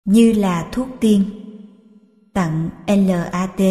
Như là thuốc tiên. Tặng LAT.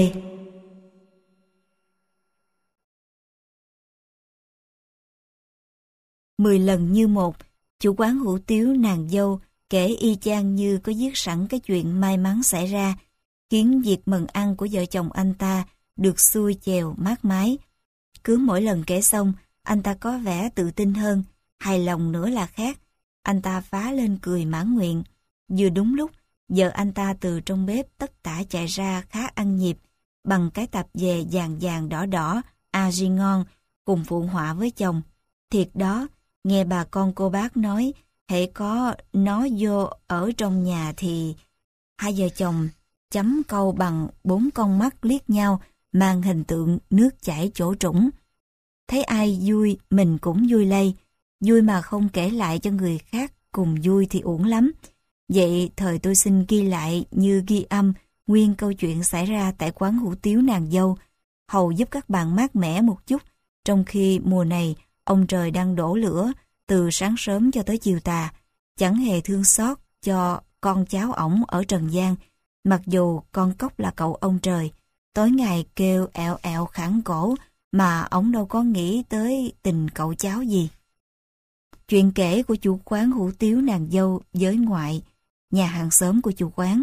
Mười lần như một, chủ quán hủ tiếu nàng dâu kể y chang như có viết sẵn cái chuyện may mắn xảy ra, khiến việc mừng ăn của vợ chồng anh ta được xuôi chèo mát mái. Cứ mỗi lần kể xong, anh ta có vẻ tự tin hơn, hài lòng nữa là khác. Anh ta phá lên cười mãn nguyện. Vừa đúng lúc, vợ anh ta từ trong bếp tất tả chạy ra khá ăn nhịp, bằng cái tạp dề vàng vàng đỏ đỏ, gì ngon, cùng phụ họa với chồng. Thiệt đó, nghe bà con cô bác nói, hễ có nó vô ở trong nhà thì... Hai vợ chồng chấm câu bằng 4 con mắt liếc nhau, mang hình tượng nước chảy chỗ trũng. Thấy ai vui, mình cũng vui lây. Vui mà không kể lại cho người khác cùng vui thì uổng lắm. Vậy thời tôi xin ghi lại như ghi âm nguyên câu chuyện xảy ra tại quán hủ tiếu nàng dâu, hầu giúp các bạn mát mẻ một chút, trong khi mùa này ông trời đang đổ lửa từ sáng sớm cho tới chiều tà, chẳng hề thương xót cho con cháu ổng ở trần gian, mặc dù con cóc là cậu ông trời, tối ngày kêu ẹo ẹo khản cổ mà ổng đâu có nghĩ tới tình cậu cháu gì. Chuyện kể của chủ quán hủ tiếu nàng dâu với ngoại, nhà hàng xóm của chủ quán.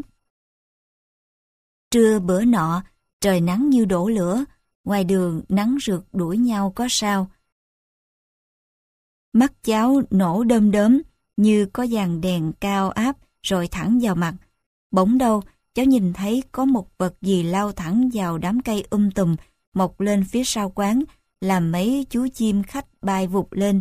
Trưa bữa nọ, trời nắng như đổ lửa, ngoài đường nắng rượt đuổi nhau có sao. Mắt cháu nổ đom đóm như có dàn đèn cao áp rồi thẳng vào mặt. Bỗng đâu, cháu nhìn thấy có một vật gì lao thẳng vào đám cây tùm mọc lên phía sau quán, làm mấy chú chim khách bay vụt lên.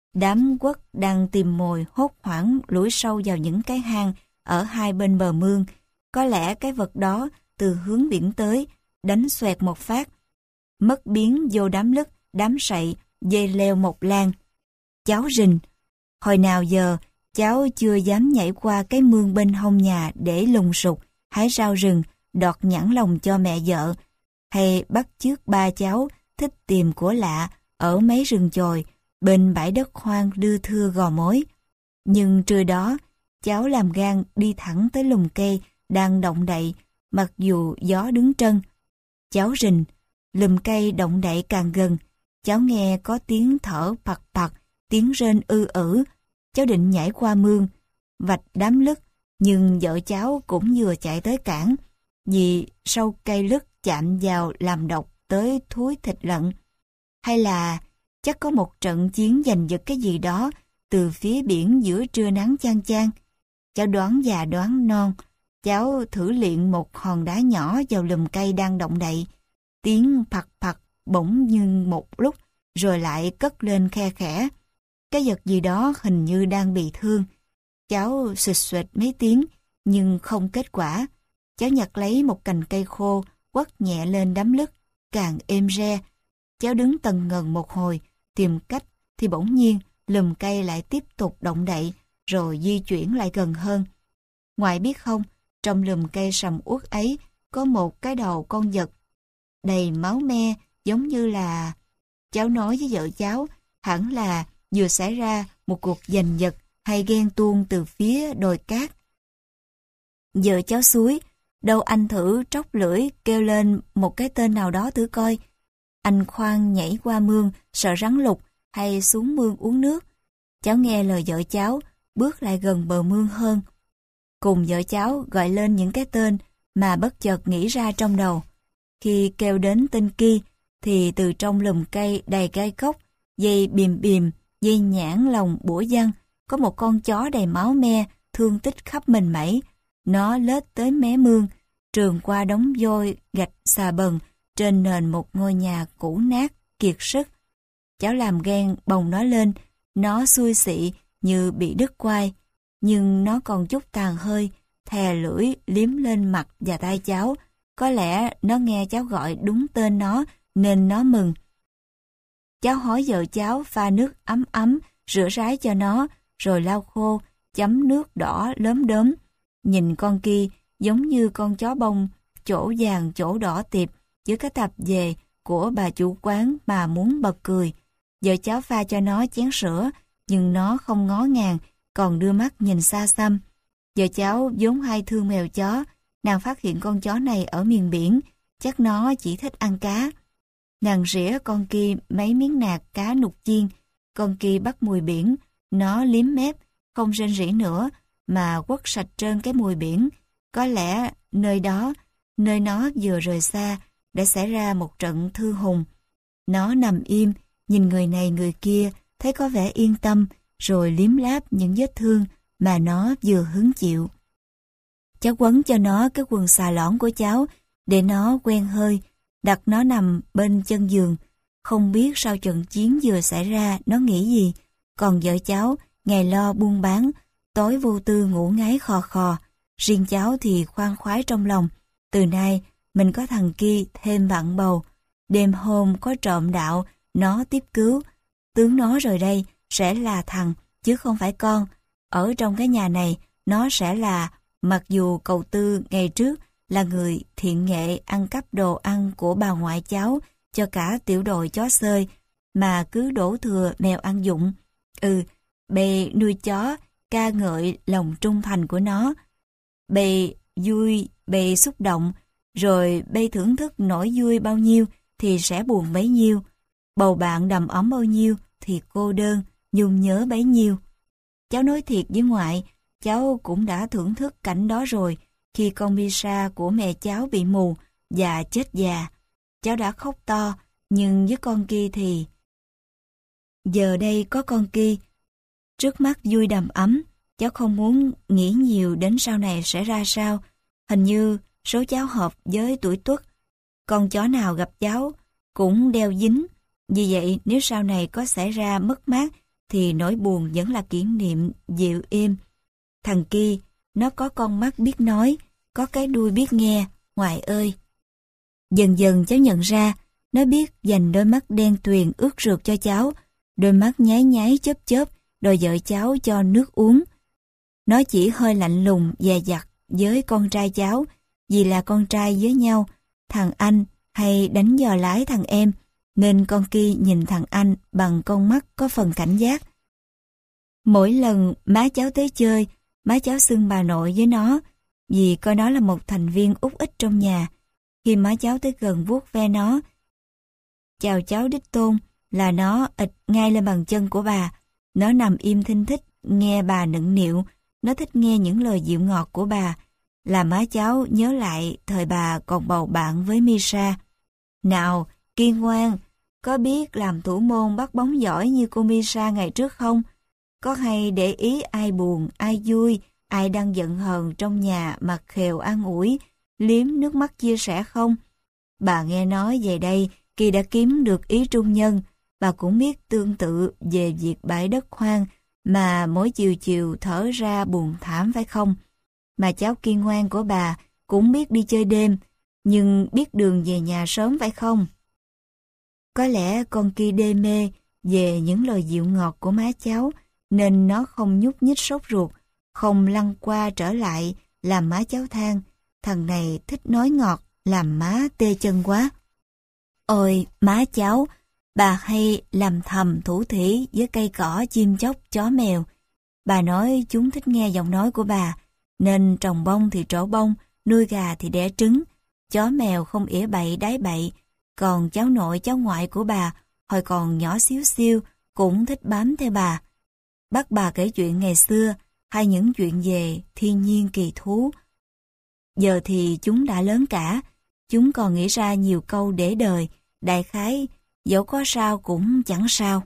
Đám quất đang tìm mồi hốt hoảng lủi sâu vào những cái hang ở hai bên bờ mương. Có lẽ cái vật đó từ hướng biển tới, đánh xoẹt một phát, mất biến vô đám lứt, đám sậy, dây leo một lan. Cháu rình. Hồi nào giờ, cháu chưa dám nhảy qua cái mương bên hông nhà để lùng sục, hái rau rừng, đọt nhãn lòng cho mẹ vợ, hay bắt chước ba cháu thích tìm của lạ ở mấy rừng chồi, bên bãi đất hoang đưa thưa Gò Mối. Nhưng trưa đó, cháu làm gan đi thẳng tới lùm cây đang động đậy, mặc dù gió đứng trân. Cháu rình, lùm cây động đậy càng gần, cháu nghe có tiếng thở phật phật, tiếng rên ư. Cháu định nhảy qua mương, vạch đám lứt, nhưng vợ cháu cũng vừa chạy tới cản, vì sâu cây lứt chạm vào làm độc tới thúi thịt lợn. Hay là chắc có một trận chiến giành giật cái gì đó từ phía biển giữa trưa nắng chang chang. Cháu đoán già đoán non, cháu thử luyện một hòn đá nhỏ vào lùm cây đang động đậy. Tiếng phật phật bỗng nhưng một lúc, rồi lại cất lên khe khẽ. Cái vật gì đó hình như đang bị thương. Cháu xịt xoẹt mấy tiếng, nhưng không kết quả. Cháu nhặt lấy một cành cây khô, quất nhẹ lên đám lứt, càng êm re. Cháu đứng tần ngần một hồi, tìm cách, thì bỗng nhiên lùm cây lại tiếp tục động đậy, rồi di chuyển lại gần hơn. Ngoại biết không, trong lùm cây sầm uất ấy có một cái đầu con vật đầy máu me, giống như là... Cháu nói với vợ cháu, hẳn là vừa xảy ra một cuộc giành giật hay ghen tuông từ phía đồi cát. Vợ cháu xúi, đâu anh thử tróc lưỡi kêu lên một cái tên nào đó thử coi. Anh khoan nhảy qua mương sợ rắn lục hay xuống mương uống nước. Cháu nghe lời vợ cháu, bước lại gần bờ mương hơn. Cùng vợ cháu gọi lên những cái tên mà bất chợt nghĩ ra trong đầu. Khi kêu đến tên kia, thì từ trong lùm cây đầy gai cốc, dây bìm, dây nhãn lòng bủa văng, có một con chó đầy máu me, thương tích khắp mình mẩy. Nó lết tới mé mương, trườn qua đống vôi gạch xà bần trên nền một ngôi nhà cũ nát, kiệt sức. Cháu làm ghen bồng nó lên, nó xui xị như bị đứt quai, nhưng nó còn chút tàn hơi, thè lưỡi liếm lên mặt và tay cháu. Có lẽ nó nghe cháu gọi đúng tên nó nên nó mừng. Cháu hỏi vợ cháu pha nước ấm ấm, rửa ráy cho nó, rồi lau khô, chấm nước đỏ lốm đốm. Nhìn con kia giống như con chó bông, chỗ vàng chỗ đỏ tiệp, với cái tạp dề của bà chủ quán mà muốn bật cười. Vợ cháu pha cho nó chén sữa, nhưng nó không ngó ngàng, còn đưa mắt nhìn xa xăm. Giờ cháu vốn hay thương mèo chó, nàng phát hiện con chó này ở miền biển, chắc nó chỉ thích ăn cá. Nàng rỉa con kia mấy miếng nạc cá nục chiên, con kia bắt mùi biển, nó liếm mép, không rên rỉ nữa, mà quất sạch trơn cái mùi biển. Có lẽ nơi đó, nơi nó vừa rời xa, đã xảy ra một trận thư hùng. Nó nằm im, nhìn người này người kia, thấy có vẻ yên tâm, rồi liếm láp những vết thương mà nó vừa hứng chịu. Cháu quấn cho nó cái quần xà lõn của cháu, để nó quen hơi, đặt nó nằm bên chân giường. Không biết sau trận chiến vừa xảy ra nó nghĩ gì, còn vợ cháu ngày lo buôn bán, tối vô tư ngủ ngáy khò khò. Riêng cháu thì khoan khoái trong lòng, từ nay mình có thằng kia thêm bạn bầu. Đêm hôm có trộm đạo, nó tiếp cứu. Tướng nó rồi đây sẽ là thằng, chứ không phải con. Ở trong cái nhà này, nó sẽ là, mặc dù cậu Tư ngày trước là người thiện nghệ ăn cắp đồ ăn của bà ngoại cháu cho cả tiểu đội chó xơi, mà cứ đổ thừa mèo ăn dụng. Bề nuôi chó, ca ngợi lòng trung thành của nó. Bề vui, bề xúc động, rồi bề thưởng thức nỗi vui bao nhiêu thì sẽ buồn bấy nhiêu. Bầu bạn đầm ấm bao nhiêu thì cô đơn, nhung nhớ bấy nhiêu. Cháu nói thiệt với ngoại, cháu cũng đã thưởng thức cảnh đó rồi, khi con Misa của mẹ cháu bị mù và chết già. Cháu đã khóc to, nhưng với con kia thì... Giờ đây có con kia, trước mắt vui đầm ấm, cháu không muốn nghĩ nhiều đến sau này sẽ ra sao. Hình như số cháu hợp với tuổi Tuất, con chó nào gặp cháu cũng đeo dính. Vì vậy nếu sau này có xảy ra mất mát thì nỗi buồn vẫn là kỷ niệm dịu êm. Thằng kia, nó có con mắt biết nói, có cái đuôi biết nghe, ngoại ơi. Dần dần cháu nhận ra, nó biết dành đôi mắt đen tuyền ướt rượt cho cháu, đôi mắt nháy nháy chớp chớp, đòi vợ cháu cho nước uống. Nó chỉ hơi lạnh lùng dè dặt với con trai cháu, vì là con trai với nhau, thằng anh hay đánh giò lái thằng em, nên con kia nhìn thằng anh bằng con mắt có phần cảnh giác. Mỗi lần má cháu tới chơi, má cháu xưng bà nội với nó, vì coi nó là một thành viên út ích trong nhà. Khi má cháu tới gần vuốt ve nó, chào cháu đích tôn, là nó ịch ngay lên bàn chân của bà. Nó nằm im thinh thích, nghe bà nựng nịu, nó thích nghe những lời dịu ngọt của bà, làm má cháu nhớ lại thời bà còn bầu bạn với Misa. Nào, Kiên ngoan, có biết làm thủ môn bắt bóng giỏi như cô Misa ngày trước không? Có hay để ý ai buồn, ai vui, ai đang giận hờn trong nhà mà khều an ủi, liếm nước mắt chia sẻ không? Bà nghe nói về đây, Kỳ đã kiếm được ý trung nhân, bà cũng biết tương tự về việc bãi đất hoang mà mỗi chiều chiều thở ra buồn thảm phải không? Mà cháu Kiên ngoan của bà cũng biết đi chơi đêm, nhưng biết đường về nhà sớm phải không? Có lẽ con kia đê mê về những lời dịu ngọt của má cháu, nên nó không nhúc nhích sốt ruột, không lăn qua trở lại làm má cháu than. Thằng này thích nói ngọt, làm má tê chân quá. Ôi, má cháu, bà hay làm thầm thủ thỉ với cây cỏ, chim chóc, chó mèo. Bà nói chúng thích nghe giọng nói của bà, nên trồng bông thì trổ bông, nuôi gà thì đẻ trứng. Chó mèo không ỉa bậy đái bậy. Còn cháu nội cháu ngoại của bà, hồi còn nhỏ xíu xiu, cũng thích bám theo bà. Bắt bà kể chuyện ngày xưa, hay những chuyện về thiên nhiên kỳ thú. Giờ thì chúng đã lớn cả, chúng còn nghĩ ra nhiều câu để đời, đại khái, dẫu có sao cũng chẳng sao.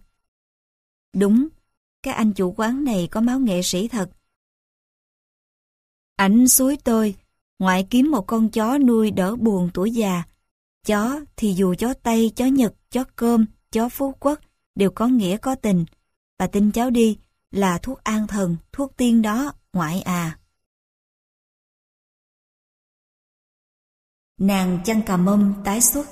Đúng, cái anh chủ quán này có máu nghệ sĩ thật. Ảnh xúi tôi, ngoại kiếm một con chó nuôi đỡ buồn tuổi già. Chó thì dù chó Tây, chó Nhật, chó Cơm, chó Phú Quốc đều có nghĩa có tình. Bà tin cháu đi, là thuốc an thần, thuốc tiên đó, ngoại à. Nàng chăn cà mâm tái xuất.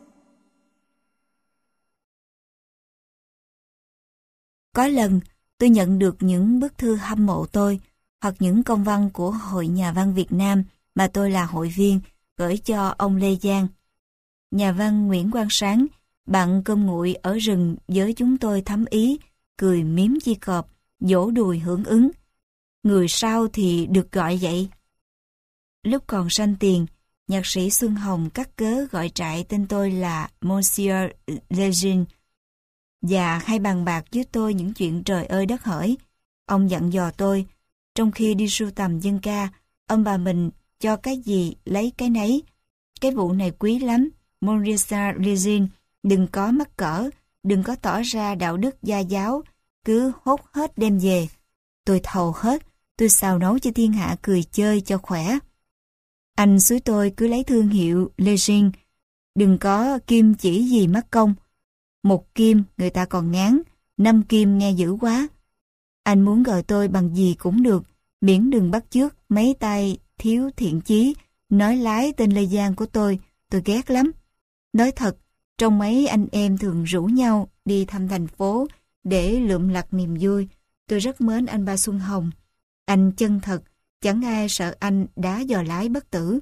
Có lần tôi nhận được những bức thư hâm mộ tôi, hoặc những công văn của Hội Nhà văn Việt Nam mà tôi là hội viên, gửi cho ông Lê Giang. Nhà văn Nguyễn Quang Sáng, bạn cơm nguội ở rừng với chúng tôi thấm ý, cười miếm chi cọp, vỗ đùi hưởng ứng. người sau thì được gọi vậy. Lúc còn sanh tiền, nhạc sĩ Xuân Hồng cắt cớ gọi trại tên tôi là Monsieur Legend và hay bàn bạc với tôi những chuyện trời ơi đất hỡi. Ông dặn dò tôi, trong khi đi sưu tầm dân ca, ông bà mình cho cái gì lấy cái nấy. Cái vụ này quý lắm, Monsieur Legend, đừng có mắc cỡ, đừng có tỏ ra đạo đức gia giáo, cứ hốt hết đem về. Tôi thầu hết, tôi xào nấu cho thiên hạ cười chơi cho khỏe. Anh xúi tôi cứ lấy thương hiệu Legend, đừng có kim chỉ gì mắc công. 1 kim người ta còn ngán, 5 kim nghe dữ quá. Anh muốn gọi tôi bằng gì cũng được, miễn đừng bắt chước mấy tay thiếu thiện chí, nói lái tên Lê Giang của tôi ghét lắm. Nói thật, trong mấy anh em thường rủ nhau đi thăm thành phố để lượm lặt niềm vui, tôi rất mến anh ba Xuân Hồng. Anh chân thật, chẳng ai sợ anh đá giò lái bất tử.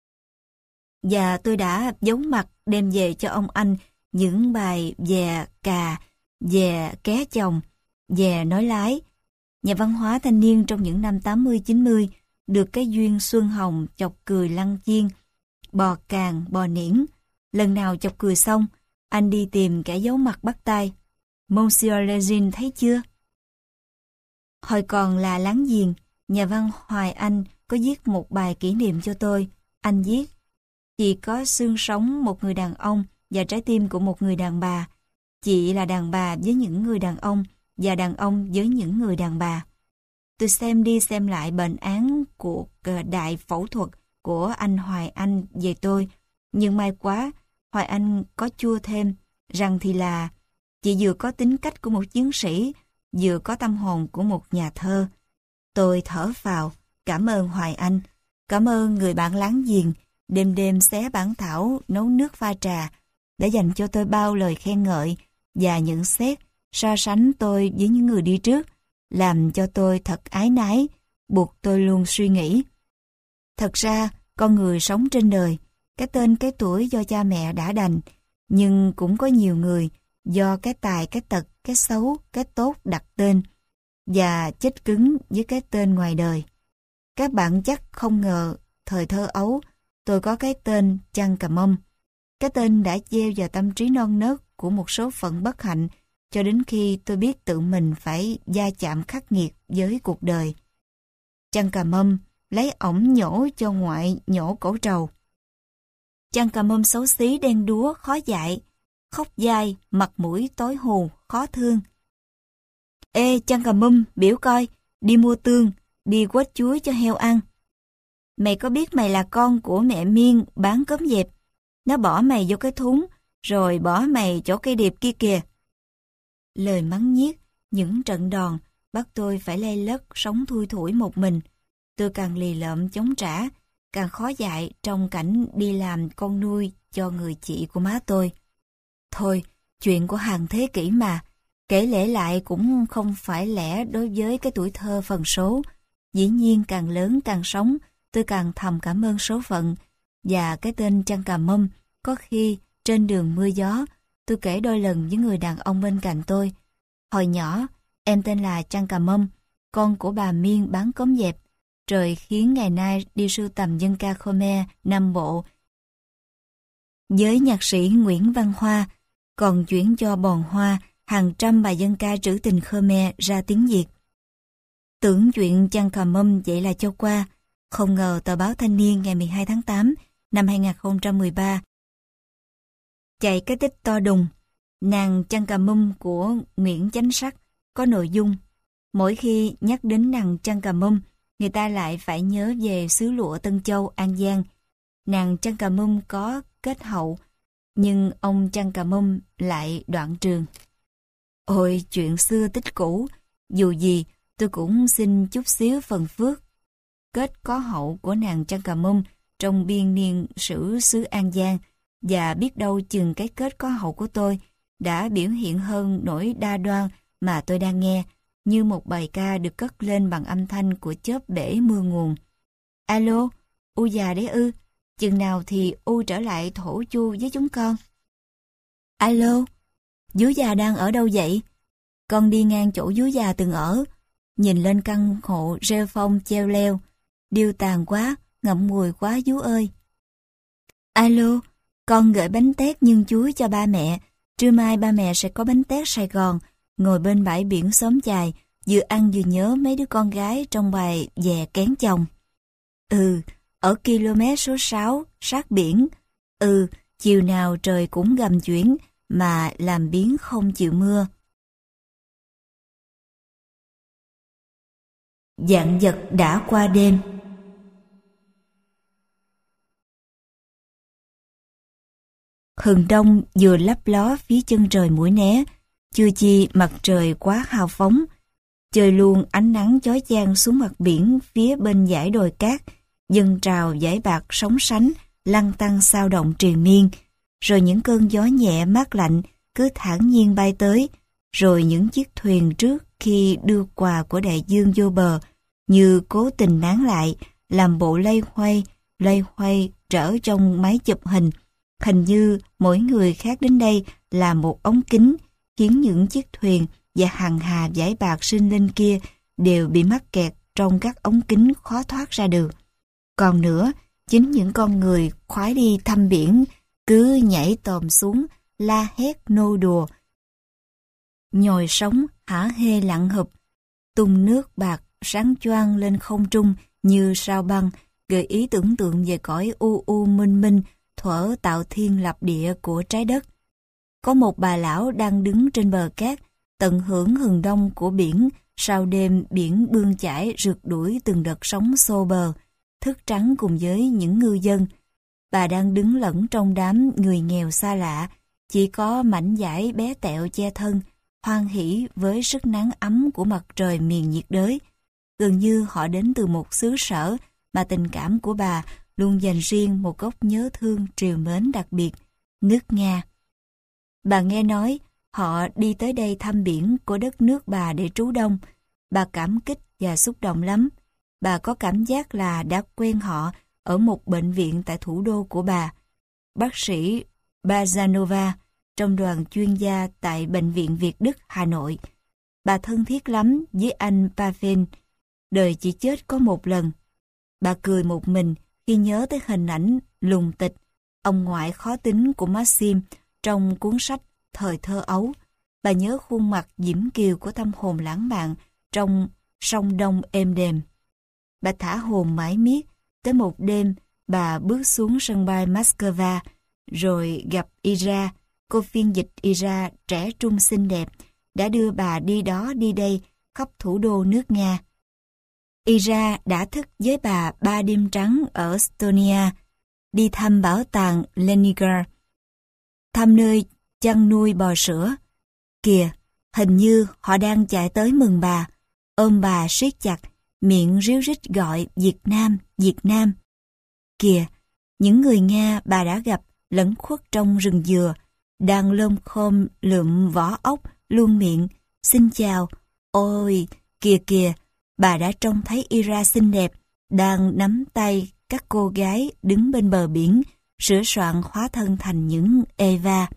Và tôi đã giấu mặt đem về cho ông anh những bài về cà, về ké chồng, về nói lái. Nhà văn hóa thanh niên trong những năm 80-90 được cái duyên Xuân Hồng chọc cười lăng chiên, bò càng, bò niễn. Lần nào chọc cười xong, anh đi tìm kẻ giấu mặt bắt tay. Monsieur Legend thấy chưa? Hồi còn là láng giềng, nhà văn Hoài Anh có viết một bài kỷ niệm cho tôi. Anh viết, chỉ có xương sống một người đàn ông và trái tim của một người đàn bà. Chị là đàn bà với những người đàn ông và đàn ông với những người đàn bà. Tôi xem đi xem lại bệnh án cuộc đại phẫu thuật của anh Hoài Anh về tôi. Nhưng may quá, Hoài Anh có chua thêm rằng thì là chị vừa có tính cách của một chiến sĩ, vừa có tâm hồn của một nhà thơ. Tôi thở phào, cảm ơn Hoài Anh, cảm ơn người bạn láng giềng, đêm đêm xé bản thảo nấu nước pha trà, đã dành cho tôi bao lời khen ngợi và nhận xét, so sánh tôi với những người đi trước, làm cho tôi thật ái nái, buộc tôi luôn suy nghĩ. Thật ra, con người sống trên đời, cái tên cái tuổi do cha mẹ đã đành, nhưng cũng có nhiều người do cái tài, cái tật, cái xấu, cái tốt đặt tên, và chết cứng với cái tên ngoài đời. Các bạn chắc không ngờ, thời thơ ấu, tôi có cái tên Chăn Cà Mông. Cái tên đã gieo vào tâm trí non nớt của một số phận bất hạnh, cho đến khi tôi biết tự mình phải va chạm khắc nghiệt với cuộc đời. Chăn Cà Mông lấy ổng nhổ cho ngoại nhổ cổ trầu. Chăn Cà Mông xấu xí đen đúa khó dại, khóc dai, mặt mũi tối hù, khó thương. Ê Chăn Cà Mông, biểu coi, đi mua tương, đi quết chuối cho heo ăn. Mày có biết mày là con của mẹ Miên bán cốm dẹp? Nó bỏ mày vô cái thúng, rồi bỏ mày chỗ cây điệp kia kìa. Lời mắng nhiếc, những trận đòn, bắt tôi phải lay lất sống thui thủi một mình. Tôi càng lì lợm chống trả, càng khó dại trong cảnh đi làm con nuôi cho người chị của má tôi. Thôi, chuyện của hàng thế kỷ mà, kể lể lại cũng không phải lẽ đối với cái tuổi thơ phần số. Dĩ nhiên càng lớn càng sống, tôi càng thầm cảm ơn số phận. Và cái tên Chăn Cà Mông, có khi trên đường mưa gió, tôi kể đôi lần với người đàn ông bên cạnh tôi. Hồi nhỏ, em tên là Chăn Cà Mông, con của bà Miên bán cốm dẹp. Trời khiến ngày nay đi sưu tầm dân ca Khmer Nam Bộ với nhạc sĩ Nguyễn Văn Hoa, còn chuyển cho Bòn Hoa hàng trăm bài dân ca trữ tình Khmer ra tiếng Việt. Tưởng chuyện Chăn Cà Mông vậy là cho qua, không ngờ tờ báo Thanh niên ngày 12 tháng 8 năm 2013 chạy cái tích to đùng, nàng Chăn Cà Mông của Nguyễn Chánh Sắc có nội dung. Mỗi khi nhắc đến nàng Chăn Cà Mông, người ta lại phải nhớ về xứ lụa Tân Châu, An Giang. Nàng Chăn Cà Mông có kết hậu, nhưng ông Chăn Cà Mông lại đoạn trường. Ôi, chuyện xưa tích cũ, dù gì tôi cũng xin chút xíu phần phước. Kết có hậu của nàng Chăn Cà Mông trong biên niên sử xứ An Giang, và biết đâu chừng cái kết có hậu của tôi đã biểu hiện hơn nỗi đa đoan mà tôi đang nghe, như một bài ca được cất lên bằng âm thanh của chớp bể mưa nguồn. Alo, U già đấy ư, chừng nào thì U trở lại thổ chu với chúng con? Alo, vú già đang ở đâu vậy? Con đi ngang chỗ vú già từng ở. nhìn lên căn hộ rêu phong treo leo. Điêu tàn quá, ngậm ngùi quá vú ơi. Alo, con gửi bánh tét nhân chuối cho ba mẹ. Trưa mai ba mẹ sẽ có bánh tét Sài Gòn, ngồi bên bãi biển xóm chài, vừa ăn vừa nhớ mấy đứa con gái trong bài Dè Kén Chồng. Ừ, ở km số 6, sát biển. Ừ, chiều nào trời cũng gầm chuyển, mà làm biếng không chịu mưa. Dạn dật đã qua đêm. Hừng đông vừa lấp ló phía chân trời Mũi Né, chưa chi mặt trời quá hào phóng, chơi luôn ánh nắng chói chang xuống mặt biển phía bên dải đồi cát, dâng trào dải bạc sóng sánh, lăn tăn sao động triền miên, rồi những cơn gió nhẹ mát lạnh cứ thản nhiên bay tới, rồi những chiếc thuyền trước khi đưa quà của đại dương vô bờ, như cố tình nán lại, làm bộ loay hoay trở trong máy chụp hình. Hình như mỗi người khác đến đây là một ống kính, khiến những chiếc thuyền và hàng hà dải bạc sinh linh kia đều bị mắc kẹt trong các ống kính khó thoát ra được. Còn nữa, chính những con người khoái đi thăm biển cứ nhảy tòm xuống, la hét nô đùa, nhồi sóng hả hê lặn hụp, tung nước bạc sáng choang lên không trung như sao băng, gợi ý tưởng tượng về cõi u u minh minh thuở tạo thiên lập địa của trái đất. Có một bà lão đang đứng trên bờ cát, tận hưởng hừng đông của biển sau đêm biển bươn chải rượt đuổi từng đợt sóng xô bờ, thức trắng cùng với những ngư dân. Bà đang đứng lẫn trong đám người nghèo xa lạ, chỉ có mảnh vải bé tẹo che thân, hoan hỉ với sức nắng ấm của mặt trời miền nhiệt đới. Gần như họ đến từ một xứ sở mà tình cảm của bà luôn dành riêng một góc nhớ thương trìu mến đặc biệt, nước Nga. Bà nghe nói họ đi tới đây thăm biển của đất nước bà để trú đông. Bà cảm kích và xúc động lắm. Bà có cảm giác là đã quen họ ở một bệnh viện tại thủ đô của bà. Bác sĩ Bazanova trong đoàn chuyên gia tại Bệnh viện Việt Đức, Hà Nội. Bà thân thiết lắm với anh Pavel. Đời chỉ chết có một lần. Bà cười một mình khi nhớ tới hình ảnh lùng tịch, ông ngoại khó tính của Maxim trong cuốn sách Thời thơ ấu. Bà nhớ khuôn mặt diễm kiều của tâm hồn lãng mạn trong sông Đông êm đềm. Bà thả hồn mãi miết, tới một đêm bà bước xuống sân bay Moscow, rồi gặp Ira, cô phiên dịch Ira trẻ trung xinh đẹp, đã đưa bà đi đó đi đây khắp thủ đô nước Nga. Ira đã thức với bà 3 đêm trắng ở Estonia, đi thăm bảo tàng Leningrad, thăm nơi chăn nuôi bò sữa. Kìa, hình như họ đang chạy tới mừng bà, ôm bà siết chặt, miệng ríu rít gọi Việt Nam, Việt Nam. Kìa, những người Nga bà đã gặp lẫn khuất trong rừng dừa, đang lôm khom lượm vỏ ốc, luôn miệng, xin chào. Ôi, kìa kìa, bà đã trông thấy Ira xinh đẹp, đang nắm tay các cô gái đứng bên bờ biển, sửa soạn hóa thân thành những Eva.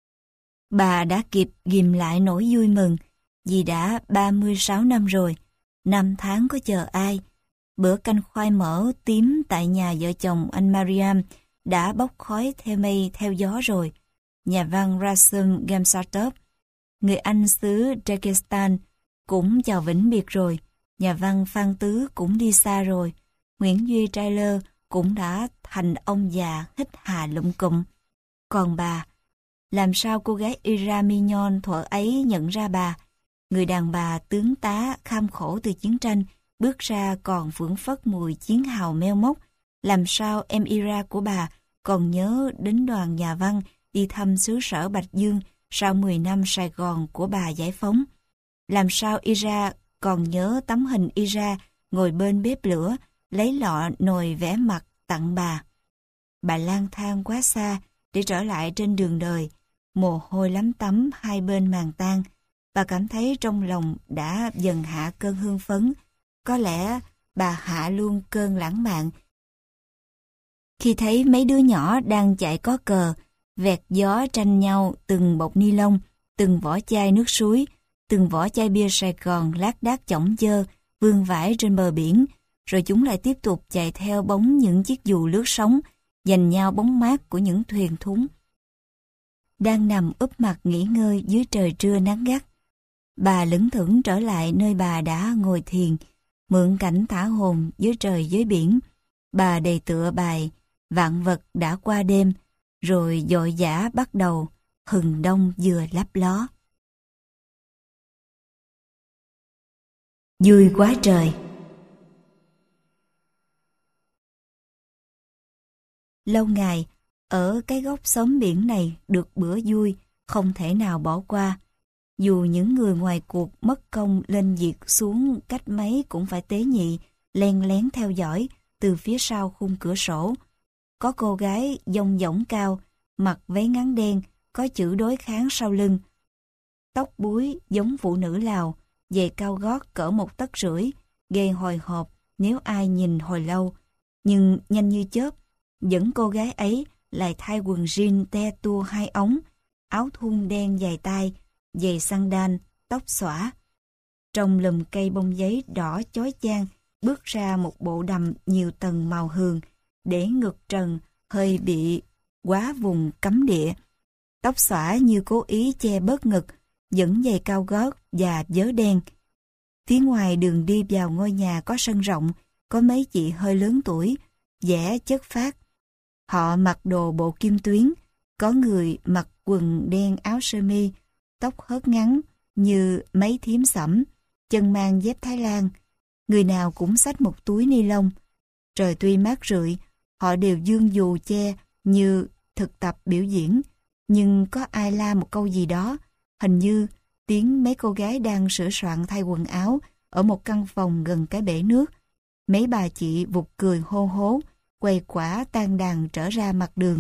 Bà đã kịp ghim lại nỗi vui mừng, vì đã 36 năm rồi, 5 tháng có chờ ai. Bữa canh khoai mỡ tím tại nhà vợ chồng anh Mariam đã bốc khói theo mây theo gió rồi. Nhà văn Rasim Gamsatov, người Anh xứ Dagestan, cũng chào vĩnh biệt rồi. Nhà văn Phan Tứ cũng đi xa rồi. Nguyễn Duy Trailer cũng đã thành ông già hít hà lụm cụm. Còn bà, làm sao cô gái Ira Mignon thuở ấy nhận ra bà? Người đàn bà tướng tá kham khổ từ chiến tranh, bước ra còn phưởng phất mùi chiến hào meo móc. Làm sao em Ira của bà còn nhớ đến đoàn nhà văn đi thăm xứ sở Bạch Dương sau 10 năm Sài Gòn của bà giải phóng? Làm sao Ira còn nhớ tấm hình Ira ngồi bên bếp lửa, lấy lọ nồi vẽ mặt tặng bà? Bà lang thang quá xa để trở lại trên đường đời, mồ hôi lấm tấm hai bên màn tang. Bà cảm thấy trong lòng đã dần hạ cơn hưng phấn. Có lẽ bà hạ luôn cơn lãng mạn khi thấy mấy đứa nhỏ đang chạy có cờ, vẹt gió tranh nhau từng bọc ni lông, từng vỏ chai nước suối, từng vỏ chai bia Sài Gòn lác đác chỏng chơ, vương vãi trên bờ biển, rồi chúng lại tiếp tục chạy theo bóng những chiếc dù lướt sóng, giành nhau bóng mát của những thuyền thúng đang nằm úp mặt nghỉ ngơi dưới trời trưa nắng gắt. Bà lững thững trở lại nơi bà đã ngồi thiền, mượn cảnh thả hồn dưới trời dưới biển. Bà đầy tựa bài Vạn vật đã qua đêm, rồi vội vã bắt đầu hừng đông vừa lấp ló. Vui quá trời. Lâu ngày, ở cái góc xóm biển này được bữa vui, không thể nào bỏ qua. Dù những người ngoài cuộc mất công lên việc xuống cách mấy cũng phải tế nhị, len lén theo dõi từ phía sau khung cửa sổ. Có cô gái dong dỏng cao, mặc váy ngắn đen, có chữ đối kháng sau lưng. Tóc búi giống phụ nữ Lào, giày cao gót cỡ 1,5 tấc, gây hồi hộp nếu ai nhìn hồi lâu. Nhưng nhanh như chớp, dẫn cô gái ấy lại thay quần jean te tua 2 ống, áo thun đen dài tay, giày sandal, tóc xõa. Trong lùm cây bông giấy đỏ chói chang, bước ra một bộ đầm nhiều tầng màu hường, để ngực trần hơi bị quá vùng cấm địa. Tóc xõa như cố ý che bớt ngực, dẫn giày cao gót và vớ đen. Phía ngoài đường đi vào ngôi nhà có sân rộng, có mấy chị hơi lớn tuổi, vẻ chất phác. Họ mặc đồ bộ kim tuyến, có người mặc quần đen áo sơ mi, tóc hớt ngắn như mấy thím sẫm, chân mang dép Thái Lan. Người nào cũng xách một túi ni lông. Trời tuy mát rượi, họ đều giương dù che như thực tập biểu diễn, nhưng có ai la một câu gì đó, hình như tiếng mấy cô gái đang sửa soạn thay quần áo ở một căn phòng gần cái bể nước. Mấy bà chị vụt cười hô hố, quầy quả tan đàn trở ra mặt đường.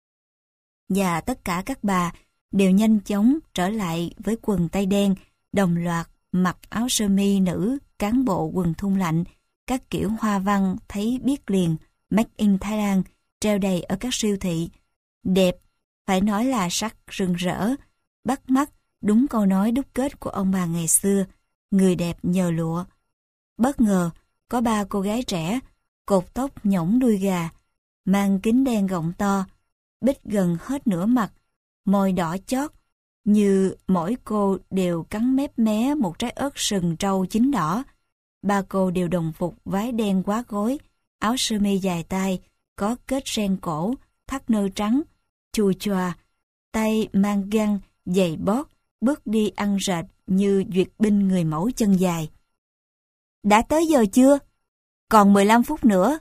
Và tất cả các bà đều nhanh chóng trở lại với quần tây đen, đồng loạt mặc áo sơ mi nữ, cán bộ quần thun lạnh, các kiểu hoa văn thấy biết liền, Made in Thailand, treo đầy ở các siêu thị. Đẹp, phải nói là sắc rực rỡ, bắt mắt, đúng câu nói đúc kết của ông bà ngày xưa, người đẹp nhờ lụa. Bất ngờ, có 3 cô gái trẻ, cột tóc nhõng đuôi gà, mang kính đen gọng to, bít gần hết nửa mặt, môi đỏ chót, như mỗi cô đều cắn mép mé một trái ớt sừng trâu chín đỏ. 3 cô đều đồng phục váy đen quá gối, áo sơ mi dài tay, có kết ren cổ, thắt nơ trắng, chùi chòa, tay mang găng, giày bót, bước đi ăn rệt như duyệt binh người mẫu chân dài. Đã tới giờ chưa? Còn 15 phút nữa.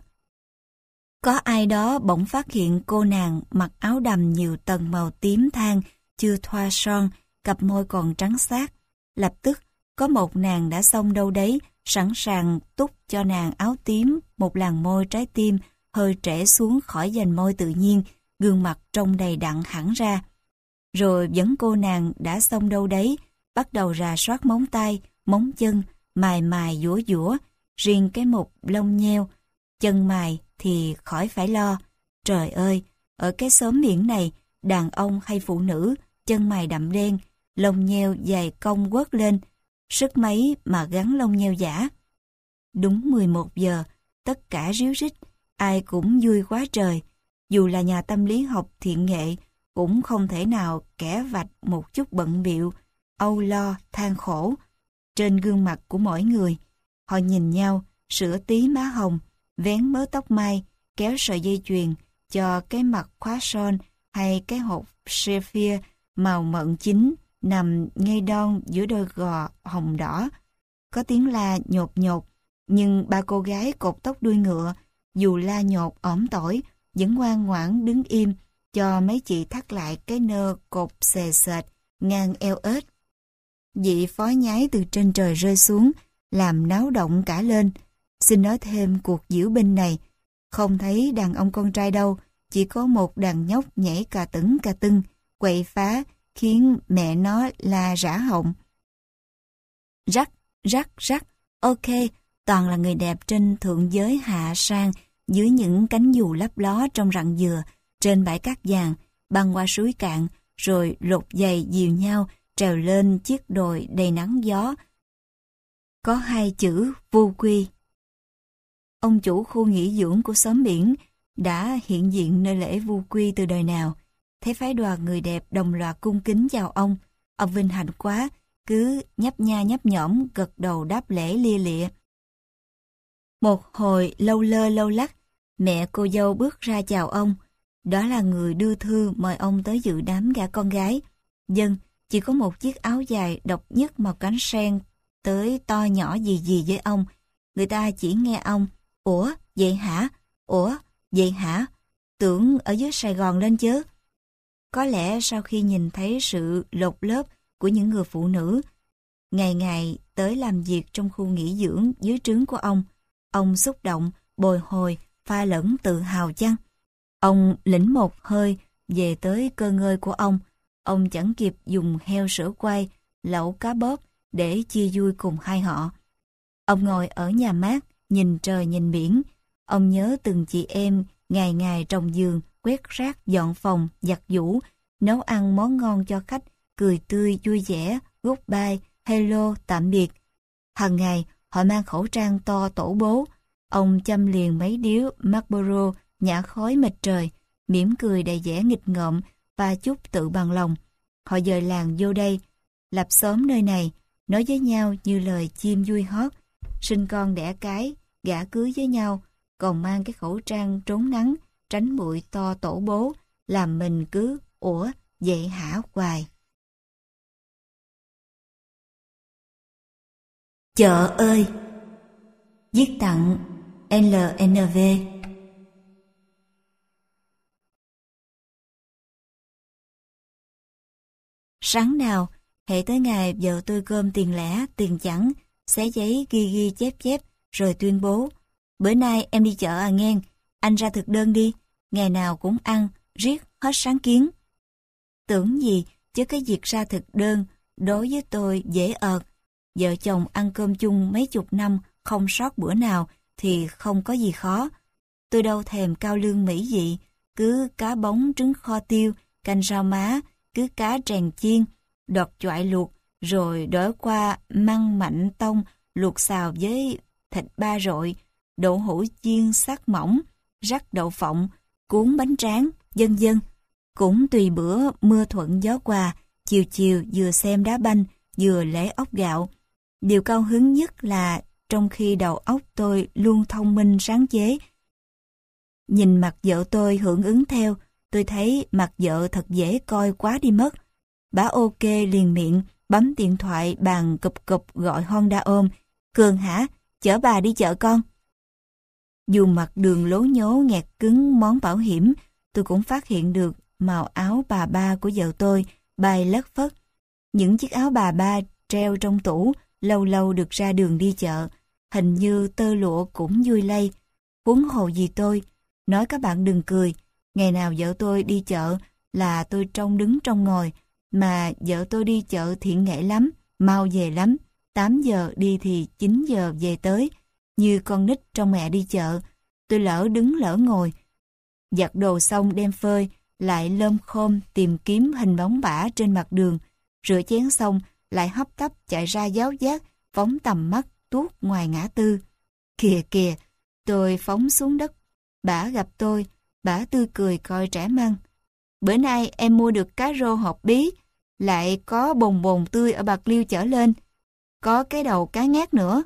Có ai đó bỗng phát hiện cô nàng mặc áo đầm nhiều tầng màu tím than, chưa thoa son, cặp môi còn trắng xát. Lập tức, có một nàng đã xông đâu đấy, sẵn sàng túc cho nàng áo tím, một làn môi trái tim, hơi trễ xuống khỏi dành môi tự nhiên, gương mặt trông đầy đặn hẳn ra. Rồi vẫn cô nàng đã xông đâu đấy, bắt đầu rà soát móng tay, móng chân, mài mài dũa dũa, riêng cái mục lông nheo, chân mài thì khỏi phải lo. Trời ơi, ở cái xóm biển này, đàn ông hay phụ nữ, chân mày đậm đen, lông nheo dài cong quất lên, sức mấy mà gắn lông nheo giả. Đúng 11 giờ, tất cả ríu rít, ai cũng vui quá trời. Dù là nhà tâm lý học thiện nghệ, cũng không thể nào kẻ vạch một chút bận bịu, âu lo, than khổ. Trên gương mặt của mỗi người, họ nhìn nhau, sửa tí má hồng, vén mớ tóc mai, kéo sợi dây chuyền, cho cái mặt khóa son hay cái hộp sapphire màu mận chín nằm ngay đon giữa đôi gò hồng đỏ. Có tiếng la nhột nhột, nhưng 3 cô gái cột tóc đuôi ngựa, dù la nhột ỏm tỏi, vẫn ngoan ngoãn đứng im, cho mấy chị thắt lại cái nơ cột xề xệt ngang eo ếch. Vị phó nhái từ trên trời rơi xuống, làm náo động cả lên. Xin nói thêm cuộc diễu binh này, không thấy đàn ông con trai đâu, chỉ có một đàn nhóc nhảy cà tưng, quậy phá, khiến mẹ nó la rã họng. Rắc, rắc, rắc, ok, toàn là người đẹp trên thượng giới hạ sang, dưới những cánh dù lấp ló trong rặng dừa, trên bãi cát vàng, băng qua suối cạn, rồi lột giày dìu nhau trèo lên chiếc đồi đầy nắng gió, có 2 chữ vô quy. Ông chủ khu nghỉ dưỡng của xóm biển đã hiện diện nơi lễ vu quy từ đời nào. Thấy phái đoàn người đẹp đồng loạt cung kính chào ông vinh hạnh quá, cứ nhấp nha nhấp nhõm gật đầu đáp lễ lia lịa. Một hồi lâu lơ lâu lắc, mẹ cô dâu bước ra chào ông. Đó là người đưa thư mời ông tới dự đám gả con gái. Dân chỉ có một chiếc áo dài độc nhất màu cánh sen tới to nhỏ gì gì với ông. Người ta chỉ nghe ông: "Ủa, vậy hả? Ủa, vậy hả? Tưởng ở dưới Sài Gòn lên chứ." Có lẽ sau khi nhìn thấy sự lột lớp của những người phụ nữ ngày ngày tới làm việc trong khu nghỉ dưỡng dưới trướng của ông xúc động, bồi hồi, pha lẫn tự hào chăng? Ông lĩnh một hơi về tới cơ ngơi của ông chẳng kịp dùng heo sữa quay, lẩu cá bóp để chia vui cùng hai họ. Ông ngồi ở nhà mát, nhìn trời nhìn biển. Ông nhớ từng chị em ngày ngày trồng giường, quét rác, dọn phòng, giặt giũ, nấu ăn món ngon cho khách, cười tươi, vui vẻ, goodbye, hello, tạm biệt. Hằng ngày, họ mang khẩu trang to tổ bố. Ông châm liền mấy điếu Marlboro nhả khói mịt trời, mỉm cười đầy vẻ nghịch ngợm và chút tự bằng lòng. Họ dời làng vô đây, lập xóm nơi này, nói với nhau như lời chim vui hót, sinh con đẻ cái, gả cưới với nhau, còn mang cái khẩu trang trốn nắng, tránh bụi to tổ bố, làm mình cứ "Ủa, vậy hả" hoài. Chợ ơi! Viết tặng LNV. Sáng nào, hễ tới ngày vợ tôi gom tiền lẻ, tiền chẵn, xé giấy ghi ghi chép chép, rồi tuyên bố: "Bữa nay em đi chợ à nghen, anh ra thực đơn đi, ngày nào cũng ăn, riết hết sáng kiến." Tưởng gì, chứ cái việc ra thực đơn đối với tôi dễ ợt. Vợ chồng ăn cơm chung mấy chục năm không sót bữa nào thì không có gì khó. Tôi đâu thèm cao lương mỹ vị, cứ cá bóng trứng kho tiêu, canh rau má, cứ cá tràng chiên, đọt choại luộc, rồi đổi qua măng mạnh tông luộc xào với thịt ba rọi, đậu hũ chiên sắc mỏng, rắc đậu phộng, cuốn bánh tráng, vân vân. Cũng tùy bữa mưa thuận gió qua, chiều chiều vừa xem đá banh, vừa lễ ốc gạo. Điều cao hứng nhất là trong khi đầu óc tôi luôn thông minh sáng chế, nhìn mặt vợ tôi hưởng ứng theo, tôi thấy mặt vợ thật dễ coi quá đi mất. Bà ok liền miệng, bấm điện thoại bàn cụp cụp gọi Honda ôm: "Cường hả? Chở bà đi chợ con." Dù mặt đường lố nhố nghẹt cứng món bảo hiểm, tôi cũng phát hiện được màu áo bà ba của vợ tôi bay lất phất. Những chiếc áo bà ba treo trong tủ lâu lâu được ra đường đi chợ, hình như tơ lụa cũng vui lây. Huống hồ gì tôi, nói các bạn đừng cười, ngày nào vợ tôi đi chợ là tôi trông đứng trong ngồi, mà vợ tôi đi chợ thiện nghệ lắm, mau về lắm, 8 giờ đi thì 9 giờ về tới, như con nít trong mẹ đi chợ. Tôi lỡ đứng lỡ ngồi, giặt đồ xong đem phơi, lại lơm khom tìm kiếm hình bóng bả trên mặt đường, rửa chén xong lại hấp tấp chạy ra giáo giác, phóng tầm mắt tuốt ngoài ngã tư. Kìa kìa, tôi phóng xuống đất, bả gặp tôi, bả tươi cười coi trẻ măng: "Bữa nay em mua được cá rô hộp bí, lại có bồn bồn tươi ở Bạc Liêu chở lên, có cái đầu cá ngát nữa."